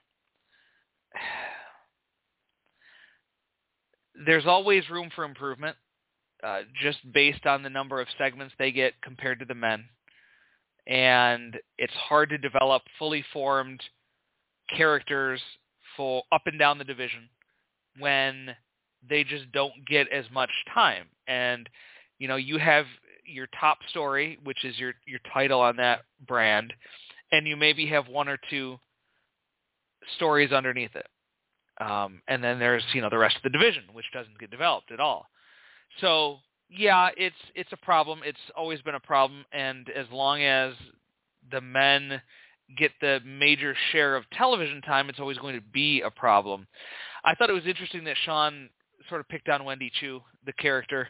there's always room for improvement, just based on the number of segments they get compared to the men. And it's hard to develop fully formed characters for up and down the division when they just don't get as much time. And, you have your top story, which is your title on that brand, and you maybe have one or two stories underneath it. And then there's, the rest of the division, which doesn't get developed at all. So, yeah, it's a problem. It's always been a problem. And as long as the men get the major share of television time, it's always going to be a problem. I thought it was interesting that Sean sort of picked on Wendy Choo, the character,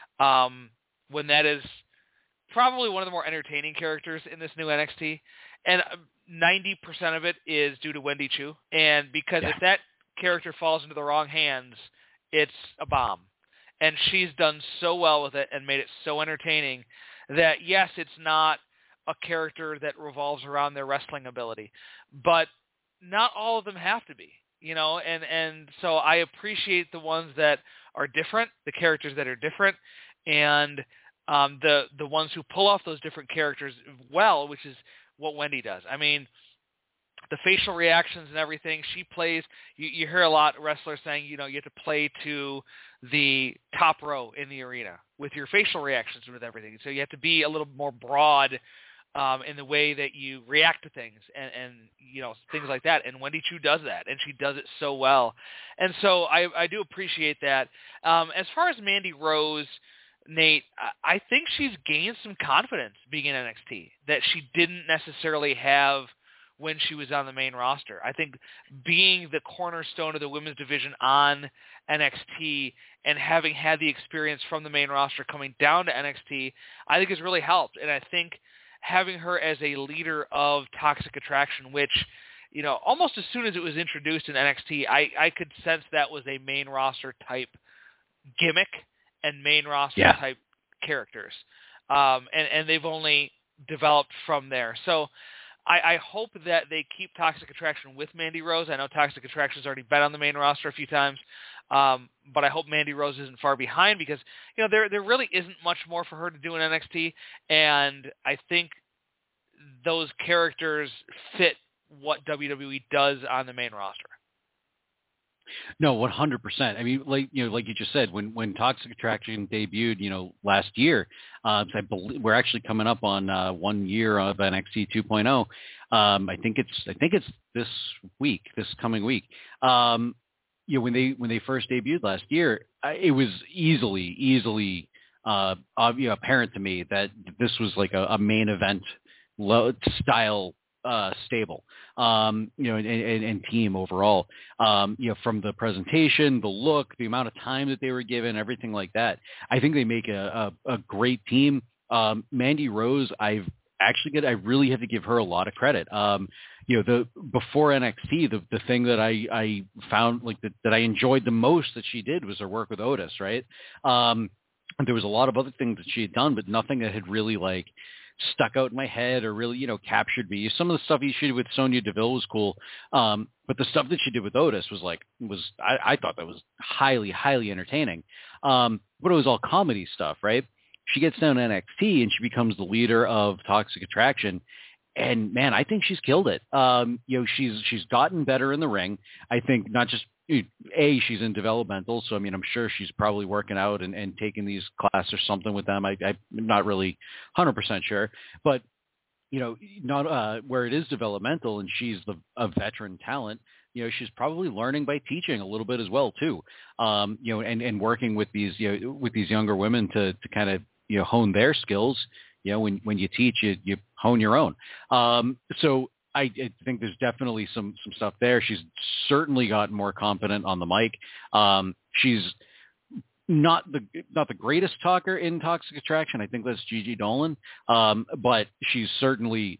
when that is probably one of the more entertaining characters in this new NXT. And 90% of it is due to Wendy Choo. And because if that character falls into the wrong hands, it's a bomb. And she's done so well with it and made it so entertaining that, yes, it's not a character that revolves around their wrestling ability, but not all of them have to be, and so I appreciate the ones that are different, the characters that are different, and the ones who pull off those different characters well, which is what Wendy does. I mean, the facial reactions and everything she plays, you hear a lot of wrestlers saying, you have to play to the top row in the arena with your facial reactions and with everything. So you have to be a little more broad in the way that you react to things and things like that. And Wendy Choo does that, and she does it so well. And so I do appreciate that. As far as Mandy Rose, Nate, I think she's gained some confidence being in NXT that she didn't necessarily have when she was on the main roster. I think being the cornerstone of the women's division on NXT and having had the experience from the main roster coming down to NXT, I think has really helped. And I think having her as a leader of Toxic Attraction, which, almost as soon as it was introduced in NXT, I could sense that was a main roster type gimmick and main roster type characters. And they've only developed from there. So I hope that they keep Toxic Attraction with Mandy Rose. I know Toxic Attraction's already been on the main roster a few times, but I hope Mandy Rose isn't far behind because, there really isn't much more for her to do in NXT, and I think those characters fit what WWE does on the main roster. No, 100%. I mean, like you just said, when Toxic Attraction debuted, last year, I believe we're actually coming up on 1 year of NXT 2.0. I think it's this coming week. When they first debuted last year, it was easily apparent to me that this was like a main event style stable, and team overall. From the presentation, the look, the amount of time that they were given, everything like that. I think they make a great team. Mandy Rose, I really have to give her a lot of credit. Before NXT, the thing that I found that I enjoyed the most that she did was her work with Otis, right? There was a lot of other things that she had done, but nothing that had really stuck out in my head or really, captured me. Some of the stuff she did with Sonya Deville was cool. But the stuff that she did with Otis I thought that was highly, highly entertaining. But it was all comedy stuff, right? She gets down to NXT and she becomes the leader of Toxic Attraction. And man, I think she's killed it. She's gotten better in the ring. I think not just she's in developmental, so I mean, I'm sure she's probably working out and taking these classes or something with them. I'm not really 100% sure, but not where it is developmental and she's a veteran talent. She's probably learning by teaching a little bit as well too. And working with these younger women to kind of hone their skills. When you teach, you hone your own. So I think there's definitely some stuff there. She's certainly gotten more competent on the mic. She's not the greatest talker in Toxic Attraction. I think that's Gigi Dolan. But she's certainly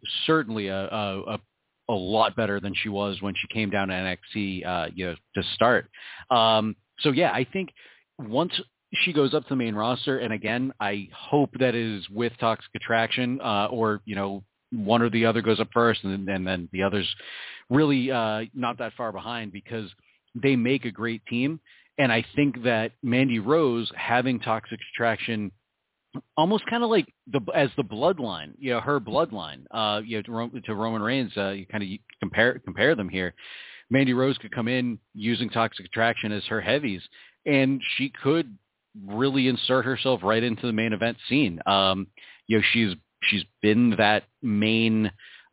a lot better than she was when she came down to NXT, to start. So yeah, I think once she goes up to the main roster, and again, I hope that is with Toxic Attraction, or one or the other goes up first, and then the others really not that far behind, because they make a great team. And I think that Mandy Rose having Toxic Attraction almost kind of as the bloodline, her bloodline, to Roman Reigns, you kind of compare them here. Mandy Rose could come in using Toxic Attraction as her heavies, and she could really insert herself right into the main event scene. She's been that main,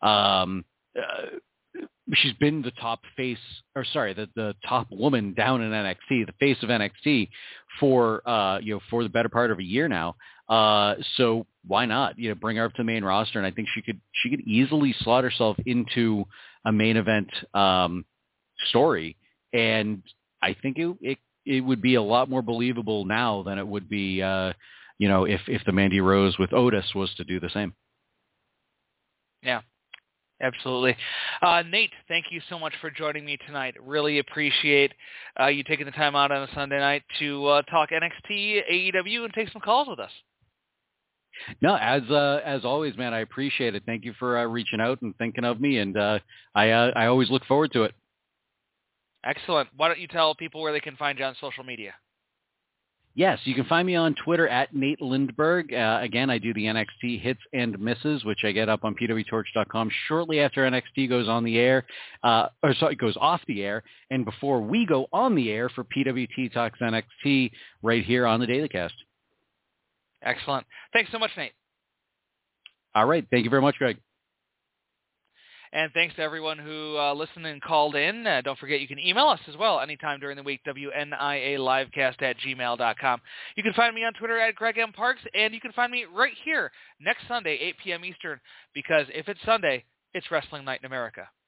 she's been the top face, or sorry, the top woman down in NXT, the face of NXT for the better part of a year now. So why not, bring her up to the main roster? And I think she could easily slot herself into a main event, story. And I think it would be a lot more believable now than it would be, if the Mandy Rose with Otis was to do the same. Yeah, absolutely. Nate, thank you so much for joining me tonight. Really appreciate you taking the time out on a Sunday night to talk NXT, AEW, and take some calls with us. No, as always, man, I appreciate it. Thank you for reaching out and thinking of me, and I always look forward to it. Excellent. Why don't you tell people where they can find you on social media? Yes, you can find me on Twitter at Nate Lindberg. Again, I do the NXT hits and misses, which I get up on pwtorch.com shortly after NXT goes on the air, it goes off the air, and before we go on the air for PWT Talks NXT right here on the DailyCast. Excellent. Thanks so much, Nate. All right. Thank you very much, Greg. And thanks to everyone who listened and called in. Don't forget, you can email us as well anytime during the week, WNIALivecast@gmail.com. You can find me on Twitter at Greg M. Parks, and you can find me right here next Sunday, 8 p.m. Eastern, because if it's Sunday, it's Wrestling Night in America.